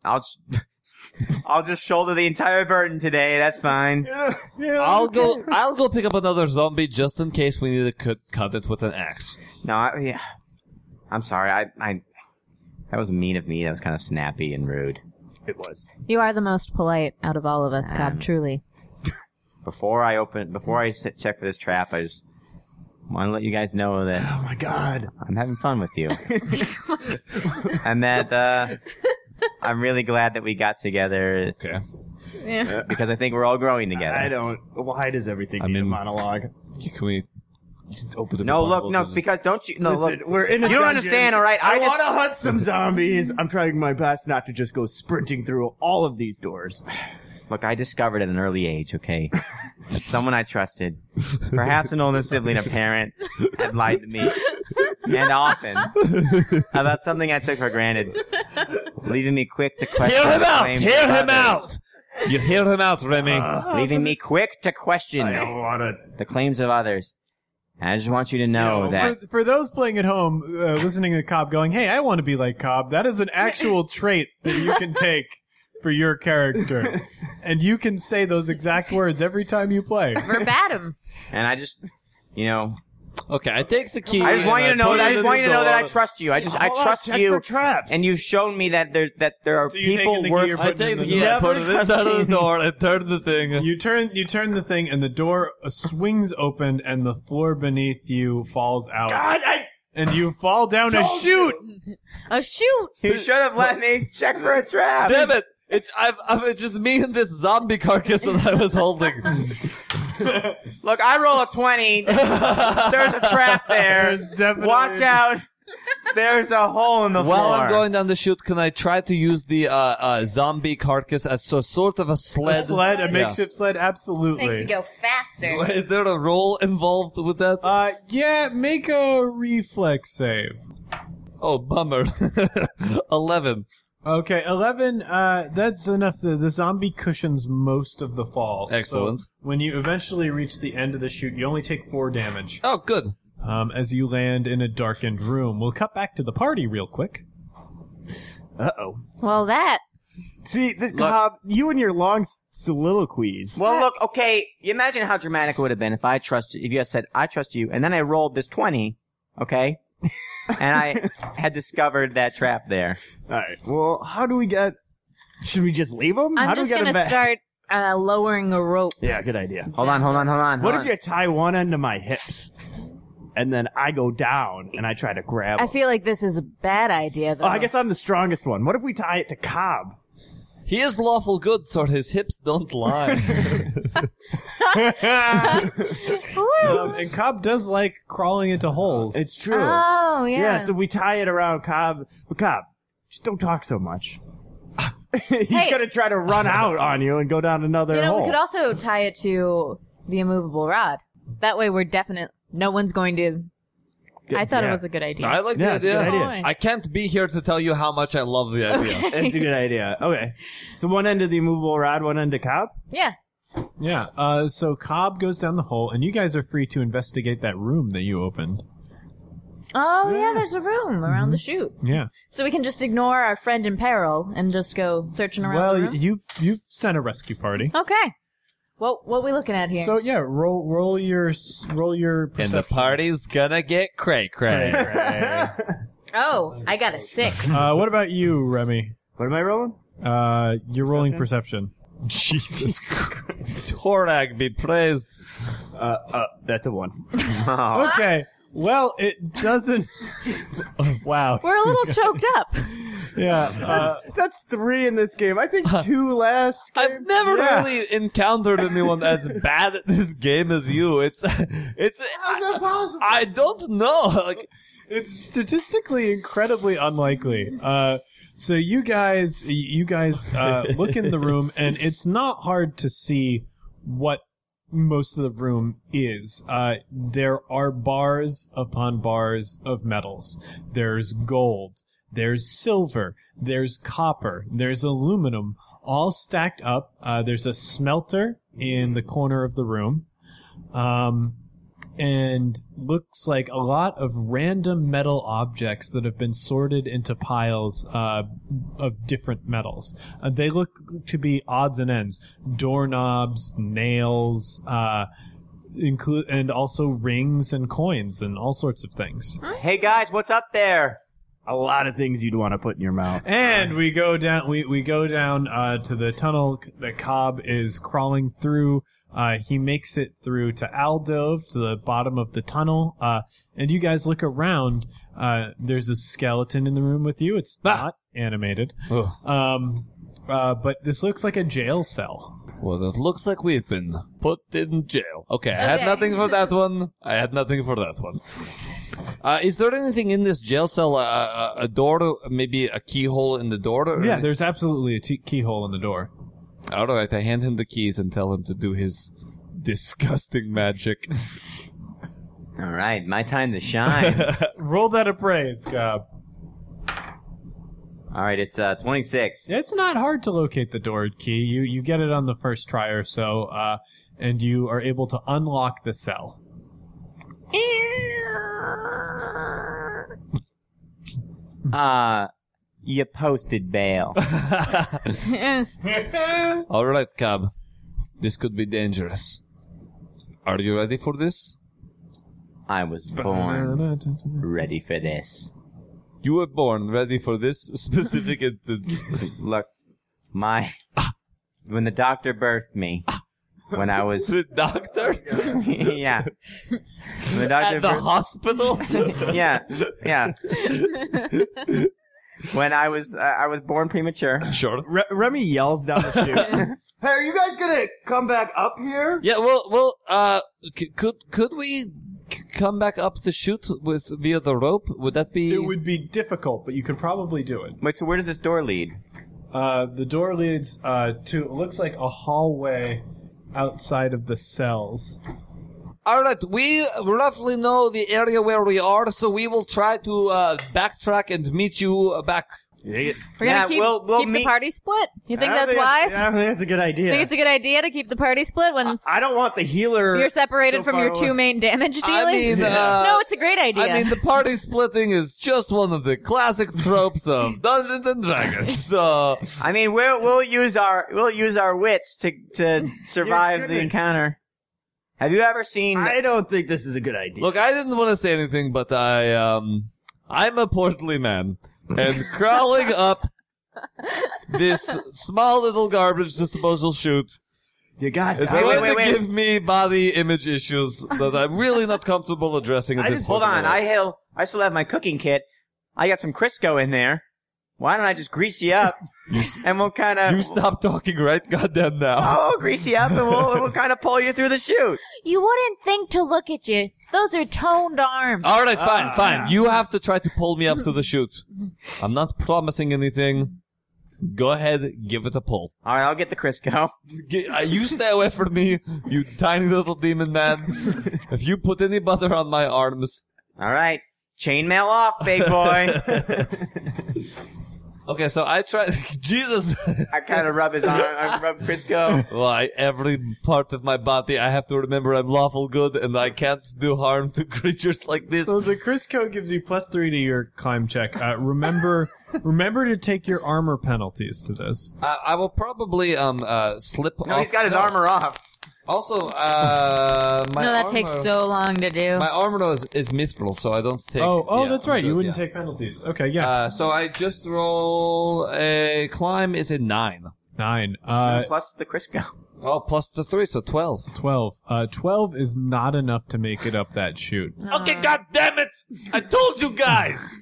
shoulder the entire burden today. That's fine. I'll go pick up another zombie just in case we need to cut it with an axe. No, I'm sorry. I that was mean of me. That was kind of snappy and rude. It was. You are the most polite out of all of us, Cobb, truly. Before I check for this trap, I just want to let you guys know that Oh my god. I'm having fun with you, and that I'm really glad that we got together Okay. Yeah. because I think we're all growing together. I don't. Why does everything need a mean- monologue? Can we just open the No, bubble look, no, to just- because don't you? No, Listen, look. we're in a You don't dungeon. understand, all right? I just want to hunt some zombies. I'm trying my best not to just go sprinting through all of these doors. Look, I discovered at an early age, okay, that someone I trusted, perhaps an older sibling or parent, had lied to me, and often, about something I took for granted, leaving me quick to question Hear him the out! claims Hear of him others. out! You hear him out, Remy. Leaving me quick to question I don't want to. the claims of others. And I just want you to know that For those playing at home, listening to Cobb going, hey, I want to be like Cobb, that is an actual trait that you can take for your character. And you can say those exact words every time you play. Verbatim. and I just, Okay, I take the key. I just want you to and know put that it I just in want the you to know that I door. trust you. I Hold on, trust check you, for traps. and you've shown me that there are So you're people taking the key, worth. you're I putting take it the in key, the I put it inside of the door, and turn the thing. You turn the thing, and the door swings open, and the floor beneath you falls out. God, And you fall down a chute! Oh, shoot! You should have let me check for a trap. Damn it! It's just me and this zombie carcass that I was holding. Look, I roll a 20. There's a trap there. There's definitely- Watch out. There's a hole in the floor. While I'm going down the chute, can I try to use the zombie carcass as sort of a sled? A makeshift sled, absolutely. Makes you go faster. Is there a roll involved with that? Yeah, make a reflex save. Oh, bummer. 11. Okay, 11, that's enough. The zombie cushions most of the fall. Excellent. So when you eventually reach the end of the chute, you only take 4 damage Oh, good. as you land in a darkened room. We'll cut back to the party real quick. Uh-oh. Well, that. See, Cobb, you and your long soliloquies. Well, look, okay, you imagine how dramatic it would have been if you had said, I trust you, and then I rolled this 20, okay? And I had discovered that trap there. All right. Well, how do we get... Should we just leave him? I'm how do we just get going him to back? start lowering a rope. Yeah, good idea. Hold on. What if you tie one end to my hips, and then I go down and I try to grab I him? feel like this is a bad idea, though. Oh, I guess I'm the strongest one. What if we tie it to Cobb? He is lawful good, so his hips don't lie. And Cobb does like crawling into holes. It's true. Oh, yeah. Yeah, so we tie it around Cobb. But Cobb, just don't talk so much. He's Hey. gonna try to run out on you and go down another hole. we could also tie it to the immovable rod. That way we're definite. No one's going to... I thought it was a good idea. I like Yeah, the it's a idea. good idea. I can't be here to tell you how much I love the idea. That's a good idea. Okay. So one end of the immovable rod, one end to Cobb? Yeah. Yeah, so Cobb goes down the hole, and you guys are free to investigate that room that you opened. Oh, yeah, there's a room around the chute. Yeah. So we can just ignore our friend in peril and just go searching around Well, the room? you've sent a rescue party. Okay. What we looking at here? So yeah, roll your And perception. the party's gonna get cray-cray. Oh, I got a 6. What about you, Remy? What am I rolling? You're rolling perception. Jesus Christ. Horag be praised. That's a 1. Okay. Well, it doesn't. Wow. We're a little choked up. Yeah. That's 3 in this game. I think 2 last game. I've never really encountered anyone as bad at this game as you. It's How's that possible? I don't know. Like, It's statistically incredibly unlikely. So you guys look in the room, and it's not hard to see what most of the room is. There are bars upon bars of metals. There's gold. There's silver. There's copper. There's aluminum, all stacked up. There's a smelter in the corner of the room. And looks like a lot of random metal objects that have been sorted into piles of different metals. They look to be odds and ends. Doorknobs, nails, and also rings and coins and all sorts of things. Hey guys, what's up there? A lot of things you'd want to put in your mouth. And we go down. We go down to the tunnel that Cobb is crawling through. He makes it through to Aldove, to the bottom of the tunnel. And you guys look around. There's a skeleton in the room with you. It's not animated. But this looks like a jail cell. well, it looks like we've been put in jail. Okay, I had nothing for that one. I had nothing for that one. Is there anything in this jail cell? A door, maybe a keyhole in the door? Yeah, there's absolutely a keyhole in the door. All right, I hand him the keys and tell him to do his disgusting magic. All right, my time to shine. Roll that appraise, Cobb. All right, it's 26. It's not hard to locate the door key. You get it on the first try or so, and you are able to unlock the cell. You posted bail. All right, Cobb. This could be dangerous. Are you ready for this? I was born ready for this. You were born ready for this specific instance. Look, when the doctor birthed me, when I was, The doctor? yeah. When the doctor At the hospital? yeah. When I was born premature. Sure. Remy yells down the chute. Hey, are you guys gonna come back up here? Yeah, could we come back up the chute via the rope? Would that be... It would be difficult, but you could probably do it. Wait, so where does this door lead? The door leads to, it looks like a hallway outside of the cells. All right, we roughly know the area where we are, so we will try to backtrack and meet you back We're Yeah, gonna we'll keep the meet- party split? You think that's wise? I think that's a good idea. Think it's a good idea to keep the party split when I don't want the healer. you're separated so from far your two away. main damage dealers? I mean, no, it's a great idea. I mean, the party splitting is just one of the classic tropes of Dungeons and Dragons. So, I mean, we'll use our wits to survive the encounter. Have you ever seen? I don't think this is a good idea. look, I didn't want to say anything, but I'm a portly man, and crawling up this small little garbage disposal chute you got is that. going to wait. give me body image issues that I'm really not comfortable addressing at this point. Hold on, I still have my cooking kit. I got some Crisco in there. Why don't I just grease you up, and we'll kind of You stop talking right goddamn now. I'll grease you up, and we'll kind of pull you through the chute. you wouldn't think to look at you. Those are toned arms. All right, fine. You have to try to pull me up to the chute. I'm not promising anything. Go ahead, give it a pull. All right, I'll get the Crisco. You stay away from me, you tiny little demon man. If you put any butter on my arms. All right, chainmail off, big boy. Okay, so I try. Jesus. I kind of rub his arm. I rub Crisco. Why, every part of my body, I have to remember I'm lawful good and I can't do harm to creatures like this. So the Crisco gives you +3 to your climb check. Remember to take your armor penalties to this. I will probably slip off. No, he's got his armor off. Also, my No, that armor, takes so long to do. My armor is mithril, so I don't take. Oh, yeah, that's I'm right. good, You wouldn't yeah. take penalties. Okay, yeah. So I just roll a climb is a 9. 9. Plus the Crisco. Oh, plus the 3, so 12. 12. 12 is not enough to make it up that chute. Okay, god damn it! I told you guys!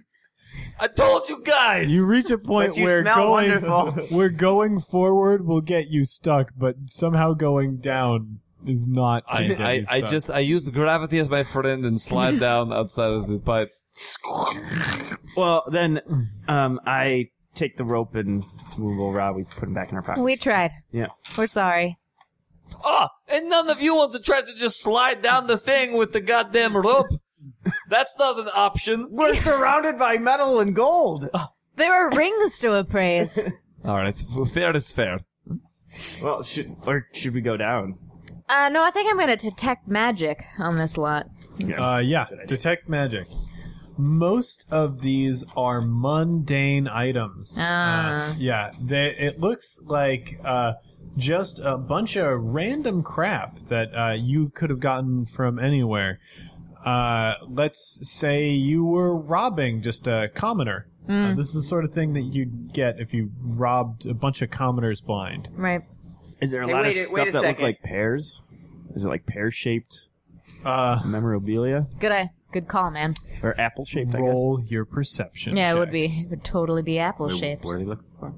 You reach a point But you where smell wonderful. where going forward will get you stuck, but somehow going down is not gonna get you stuck. I used gravity as my friend and slide down outside of the pipe. Well, then, I take the rope and we put him back in our pocket. We tried. Yeah. We're sorry. Oh, and none of you want to try to just slide down the thing with the goddamn rope? That's not an option. We're surrounded by metal and gold. There are rings to appraise. All right, fair is fair. Well, should we go down? No, I think I'm going to detect magic on this lot. Yeah, detect magic. Most of these are mundane items. Yeah, it looks like just a bunch of random crap that you could have gotten from anywhere. Let's say you were robbing just a commoner. This is the sort of thing that you'd get if you robbed a bunch of commoners blind. Right. Is there a Hey, lot wait of a stuff that look second. like pears? Is it like pear-shaped memorabilia? Good call, man. Or apple-shaped, I guess? Roll your perception. Yeah, it would be. checks. It would totally be apple shaped. What are you looking for?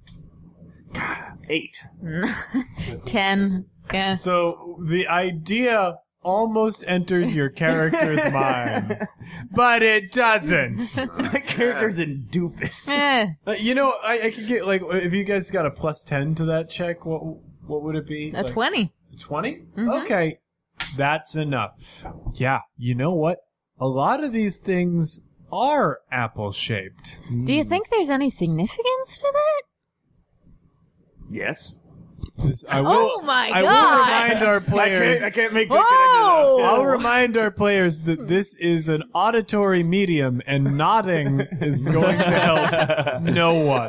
8. 10. Yeah. So the idea almost enters your character's minds, but it doesn't. My character's in doofus. You know, I could get like if you guys got a +10 to that check, what would it be? A 20. 20? Okay, that's enough. Yeah, you know what? A lot of these things are apple shaped. Do you think there's any significance to that? Yes. I will. Oh my I God. will remind our players. I can't make good Whoa! I'll remind our players that this is an auditory medium, and nodding is going to help no one.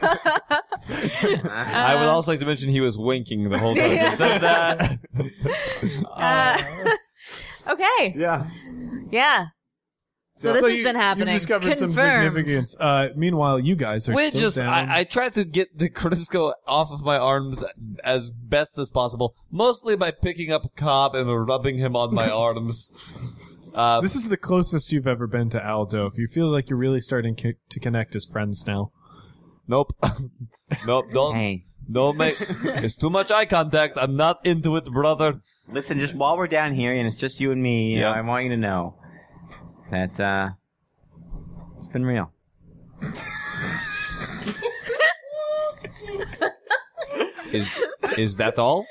I would also like to mention he was winking the whole time he said that. Okay. Yeah. Yeah. So this has been happening. You've discovered some Confirmed. significance. Meanwhile, you guys are We still just, down. I tried to get the Crisco off of my arms as best as possible, mostly by picking up Cobb and rubbing him on my arms. This is the closest you've ever been to Aldo. If you feel like you're really starting to connect as friends now. Nope. Nope, don't. Hey, Don't make. It's too much eye contact. I'm not into it, brother. listen, just while we're down here and it's just you and me, you know, Yeah. I want you to know that it's been real. Is that all?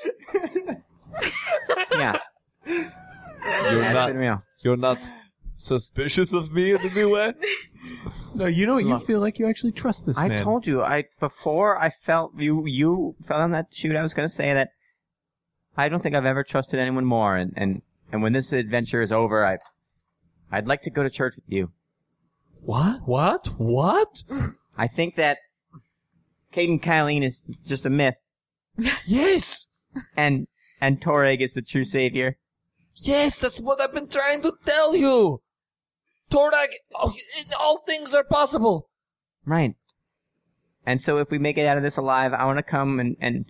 Yeah, You're it's been real. You're not suspicious of me in any way? No, you know what? You feel like you actually trust this man. I told you, before I felt you fell on that chute, I was going to say that I don't think I've ever trusted anyone more. And when this adventure is over, I'd like to go to church with you. What? I think that Caden Kylene is just a myth, Yes. and Toreg is the true savior. Yes, that's what I've been trying to tell you. Torag, all things are possible. Right. And so if we make it out of this alive, I want to come and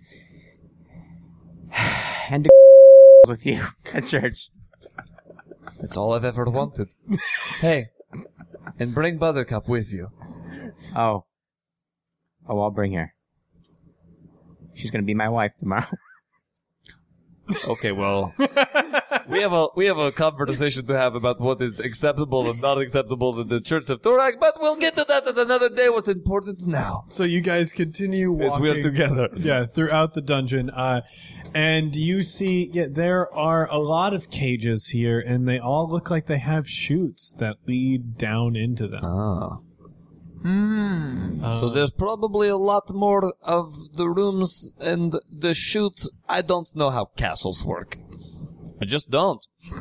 do with you at church. That's all I've ever wanted. Hey, and bring Buttercup with you. Oh, I'll bring her. She's going to be my wife tomorrow. Okay, well, we have a conversation to have about what is acceptable and not acceptable in the Church of Torag, but we'll get to that at another day. What's important now So you guys continue walking. is we're together. Yeah, throughout the dungeon. And you see, there are a lot of cages here, and they all look like they have chutes that lead down into them. Ah. So there's probably a lot more of the rooms and the chutes. I don't know how castles work. I just don't.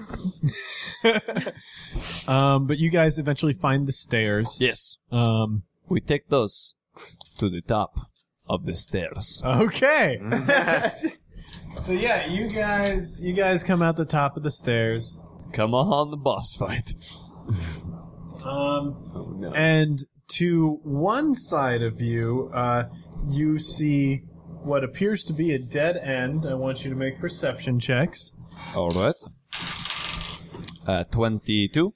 But you guys eventually find the stairs. Yes. We take those to the top of the stairs. Okay. So yeah, you guys come out the top of the stairs. Come on, the boss fight. And to one side of you, you see what appears to be a dead end. I want you to make perception checks. All right. 22.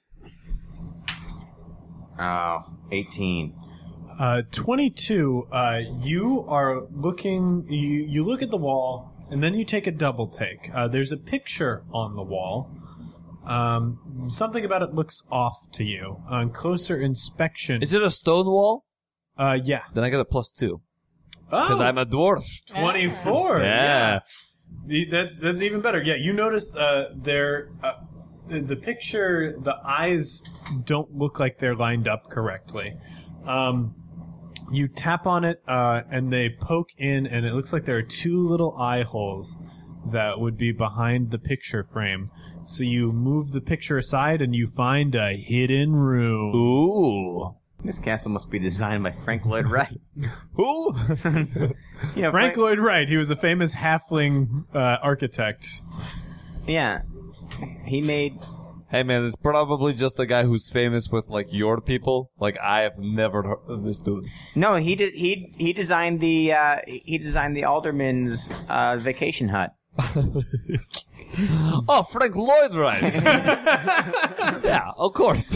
Oh, 18. 22, you are looking, you look at the wall, and then you take a double take. There's a picture on the wall. Something about it looks off to you. On closer inspection... Is it a stone wall? Yeah. Then I get a +2. Because Oh, I'm a dwarf. 24. Yeah. That's even better. Yeah, you notice the picture, the eyes don't look like they're lined up correctly. You tap on it, and they poke in, and it looks like there are two little eye holes that would be behind the picture frame. So you move the picture aside, and you find a hidden room. Ooh. This castle must be designed by Frank Lloyd Wright. Who? You know, Frank Lloyd Wright. He was a famous halfling architect. Yeah. He made... Hey man, it's probably just the guy who's famous with like your people. Like I have never heard of this dude. No, he designed the alderman's vacation hut. Oh, Frank Lloyd Wright. Yeah, of course.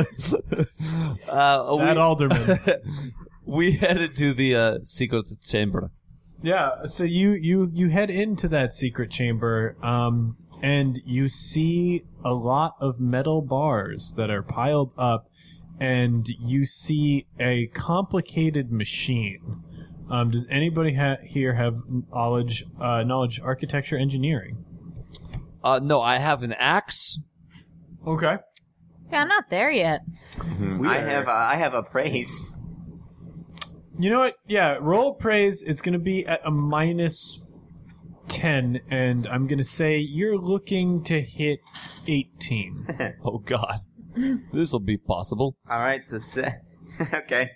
That alderman. We headed to the secret chamber. Yeah, so you head into that secret chamber, and you see a lot of metal bars that are piled up, and you see a complicated machine. Does anybody here have knowledge architecture, engineering? No, I have an axe. Okay. Yeah, I'm not there yet. I have a praise. You know what? Yeah, roll praise. It's going to be at a -10, and I'm going to say you're looking to hit 18. Oh God, this will be possible. All right, so okay.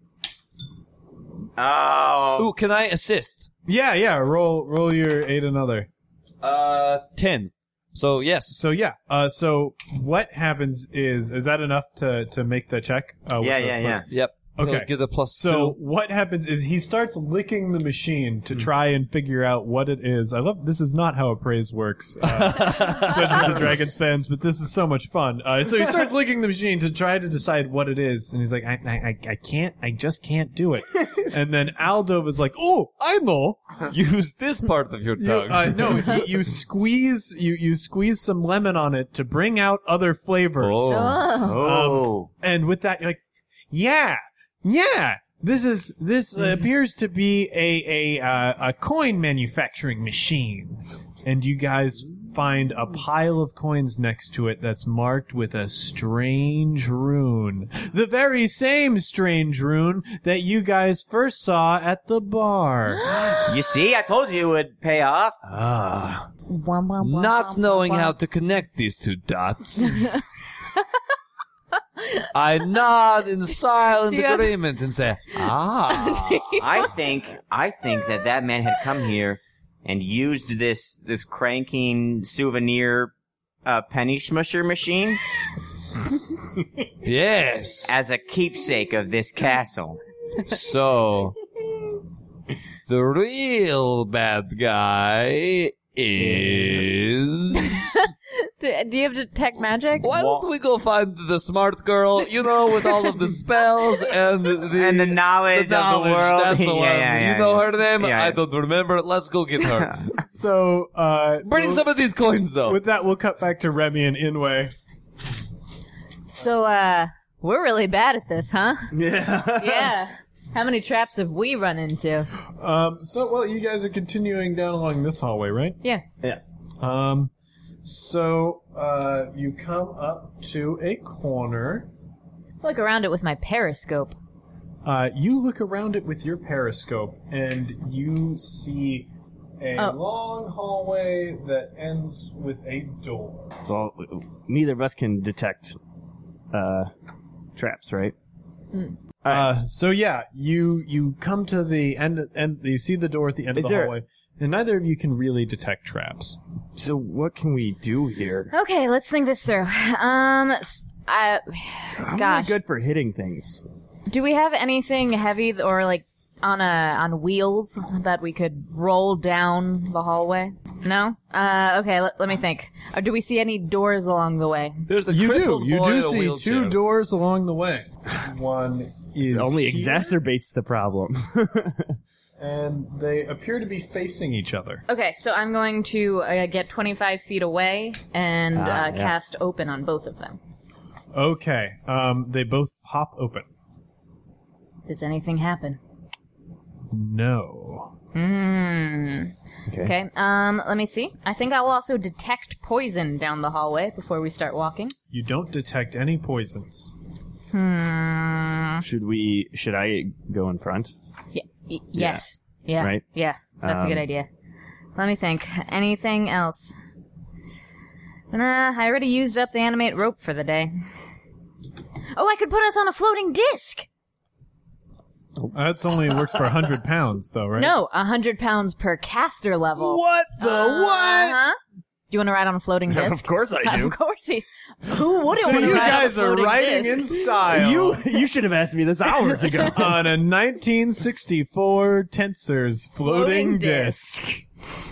Oh. Ooh, can I assist? Yeah. Roll your 8 another. 10. So yes. So yeah. So what happens is that enough to make the check? Yeah. Yep. Okay. He'll get a +2. So what happens is he starts licking the machine to try and figure out what it is. I love this is not how appraise works, Dungeons and Dragons fans, but this is so much fun. So he starts licking the machine to try to decide what it is, and he's like, I just can't do it. And then Aldo is like, oh, I know. use this part of your tongue. You squeeze some lemon on it to bring out other flavors. Oh. And with that, you're like, yeah. This appears to be a coin manufacturing machine, and you guys find a pile of coins next to it that's marked with a strange rune. The very same strange rune that you guys first saw at the bar. You see, I told you it would pay off. Not knowing how to connect these two dots, I nod in silent agreement and say, I think that man had come here and used this cranking souvenir penny smusher machine yes. as a keepsake of this castle. So, the real bad guy is... Do you have detect magic? Why don't we go find the smart girl, you know, with all of the spells and And the knowledge of the world. That's the one. Yeah. You know her name? Yeah. I don't remember. Let's go get her. So, Bring some of these coins, though. with that, we'll cut back to Remy and Inway. So, we're really bad at this, huh? Yeah. Yeah. How many traps have we run into? Well, you guys are continuing down along this hallway, right? Yeah. So, you come up to a corner. Look around it with my periscope. You look around it with your periscope, and you see a long hallway that ends with a door. Well, neither of us can detect traps, right? So yeah, you come to the end, you see the door at the end of the hallway, and neither of you can really detect traps. So what can we do here? Okay, let's think this through. I'm really good for hitting things. Do we have anything heavy or like on wheels that we could roll down the hallway? No? Okay, let me think. Do we see any doors along the way? There's a You crippled boy in a see wheelchair. two doors along the way. One is It only here, exacerbates the problem. and they appear to be facing each other. Okay, so I'm going to get 25 feet away and cast open on both of them. Okay, they both pop open. Does anything happen? No. Okay, let me see. I think I will also detect poison down the hallway before we start walking. You don't detect any poisons. Should I go in front? Yes. Yeah. Right? Yeah, that's a good idea. Let me think. Anything else? Nah, I already used up the animate rope for the day. Oh, I could put us on a floating disc! That's only works for 100 pounds, though, right? No, 100 pounds per caster level. What the what? Uh-huh. Do you want to ride on a floating disc? Of course I do. Of course Who wouldn't So want to you ride guys on a are floating riding disc? in style. You should have asked me this hours ago. on a 1964 Tensor's floating Floating disc. disc.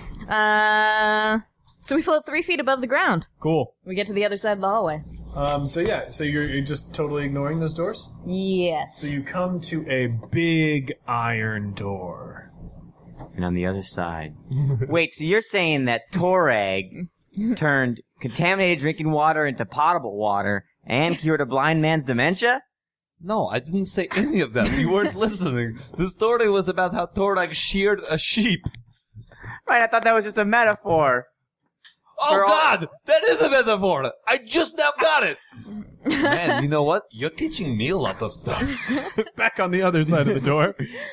So we float 3 feet above the ground. Cool. We get to the other side of the hallway. So you're just totally ignoring those doors? Yes. So you come to a big iron door. And on the other side. Wait, so you're saying that Torag turned contaminated drinking water into potable water and cured a blind man's dementia? No, I didn't say any of that. You weren't listening. The story was about how Torag sheared a sheep. Right, I thought that was just a metaphor. Oh, God! That is a metaphor! I just now got it! Man, you know what? You're teaching me a lot of stuff. Back on the other side of the door.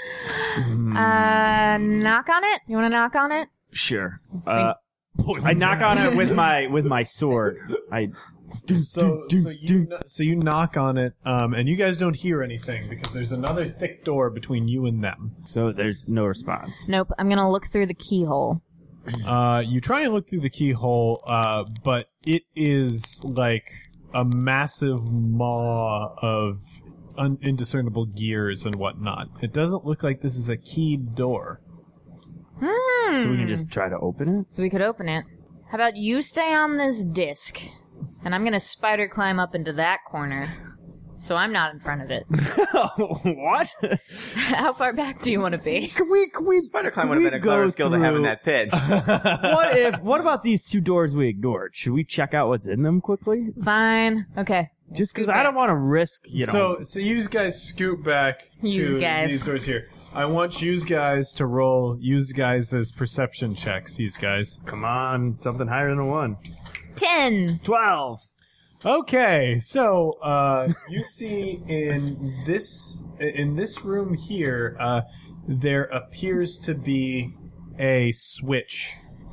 Knock on it? You want to knock on it? Sure. I knock on it with my sword. So you knock on it, and you guys don't hear anything because there's another thick door between you and them. So there's no response. Nope. I'm going to look through the keyhole. You try and look through the keyhole, but it is like a massive maw of indiscernible gears and whatnot. It doesn't look like this is a keyed door. So we can just try to open it? So we could open it. How about you stay on this disc, and I'm going to spider climb up into that corner, so I'm not in front of it. What? How far back do you want to be? Can we Spider climb would have been a clever skill to have in that pit. What about these two doors we ignored? Should we check out what's in them quickly? Fine. Okay. Just because I don't want to risk, So you guys scoot back You to guys. these doors here. I want you guys to roll use guys as perception checks, you guys. Come on, something higher than a 1. 10. 12. Okay, so you see in this room here, there appears to be a switch.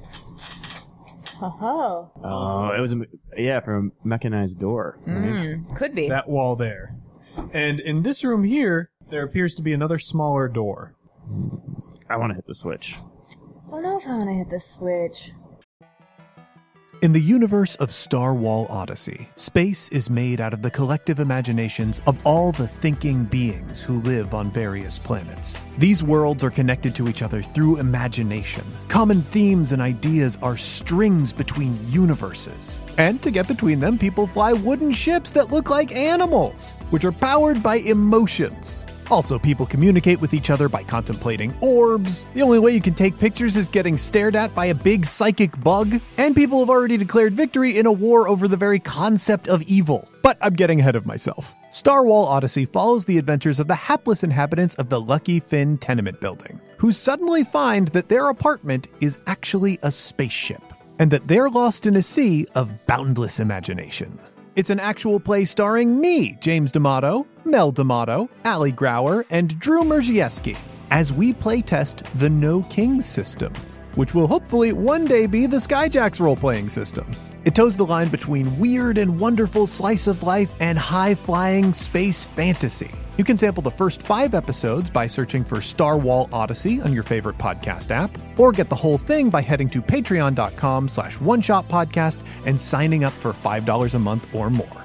Oh. Oh, it was for a mechanized door. Right? Could be. That wall there. And in this room here, there appears to be another smaller door. I want to hit the switch. I don't know if I want to hit this switch. In the universe of Star Wall Odyssey, space is made out of the collective imaginations of all the thinking beings who live on various planets. These worlds are connected to each other through imagination. Common themes and ideas are strings between universes. And to get between them, people fly wooden ships that look like animals, which are powered by emotions. Also, people communicate with each other by contemplating orbs. The only way you can take pictures is getting stared at by a big psychic bug. And people have already declared victory in a war over the very concept of evil. But I'm getting ahead of myself. Star Wall Odyssey follows the adventures of the hapless inhabitants of the Lucky Finn tenement building, who suddenly find that their apartment is actually a spaceship, and that they're lost in a sea of boundless imagination. It's an actual play starring me, James D'Amato, Mel D'Amato, Ali Grauer, and Drew Merzieski, as we playtest the No Kings system, which will hopefully one day be the Skyjacks role-playing system. It toes the line between weird and wonderful slice of life and high-flying space fantasy. You can sample the first 5 episodes by searching for Star Wall Odyssey on your favorite podcast app, or get the whole thing by heading to patreon.com/oneshotpodcast and signing up for $5 a month or more.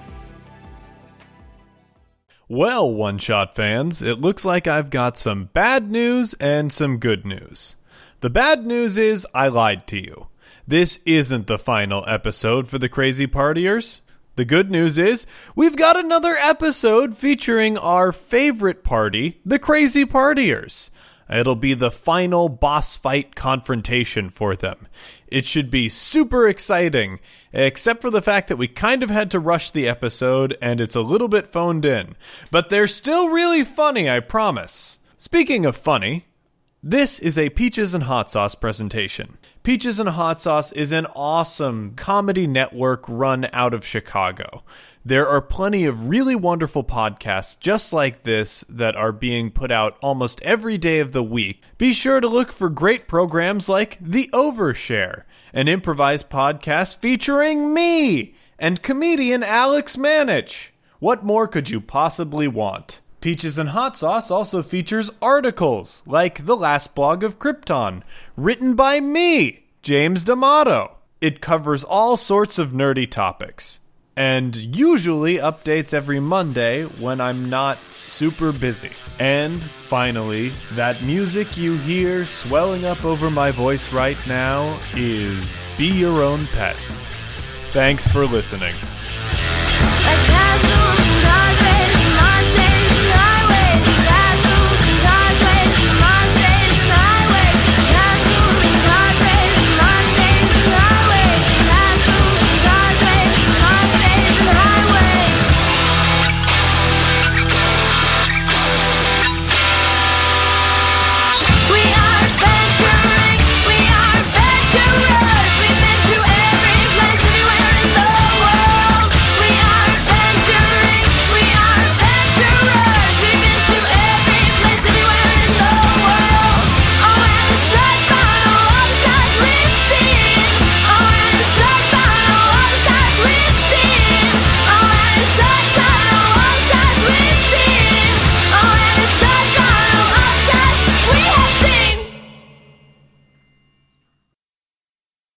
Well, One Shot fans, it looks like I've got some bad news and some good news. The bad news is I lied to you. This isn't the final episode for the Crazy Partiers. The good news is we've got another episode featuring our favorite party, the Crazy Partiers. It'll be the final boss fight confrontation for them. It should be super exciting, except for the fact that we kind of had to rush the episode and it's a little bit phoned in. But they're still really funny, I promise. Speaking of funny, this is a Peaches and Hot Sauce presentation. Peaches and Hot Sauce is an awesome comedy network run out of Chicago. There are plenty of really wonderful podcasts just like this that are being put out almost every day of the week. Be sure to look for great programs like The Overshare, an improvised podcast featuring me and comedian Alex Manich. What more could you possibly want? Peaches and Hot Sauce also features articles, like The Last Blog of Krypton, written by me, James D'Amato. It covers all sorts of nerdy topics, and usually updates every Monday when I'm not super busy. And finally, that music you hear swelling up over my voice right now is Be Your Own Pet. Thanks for listening.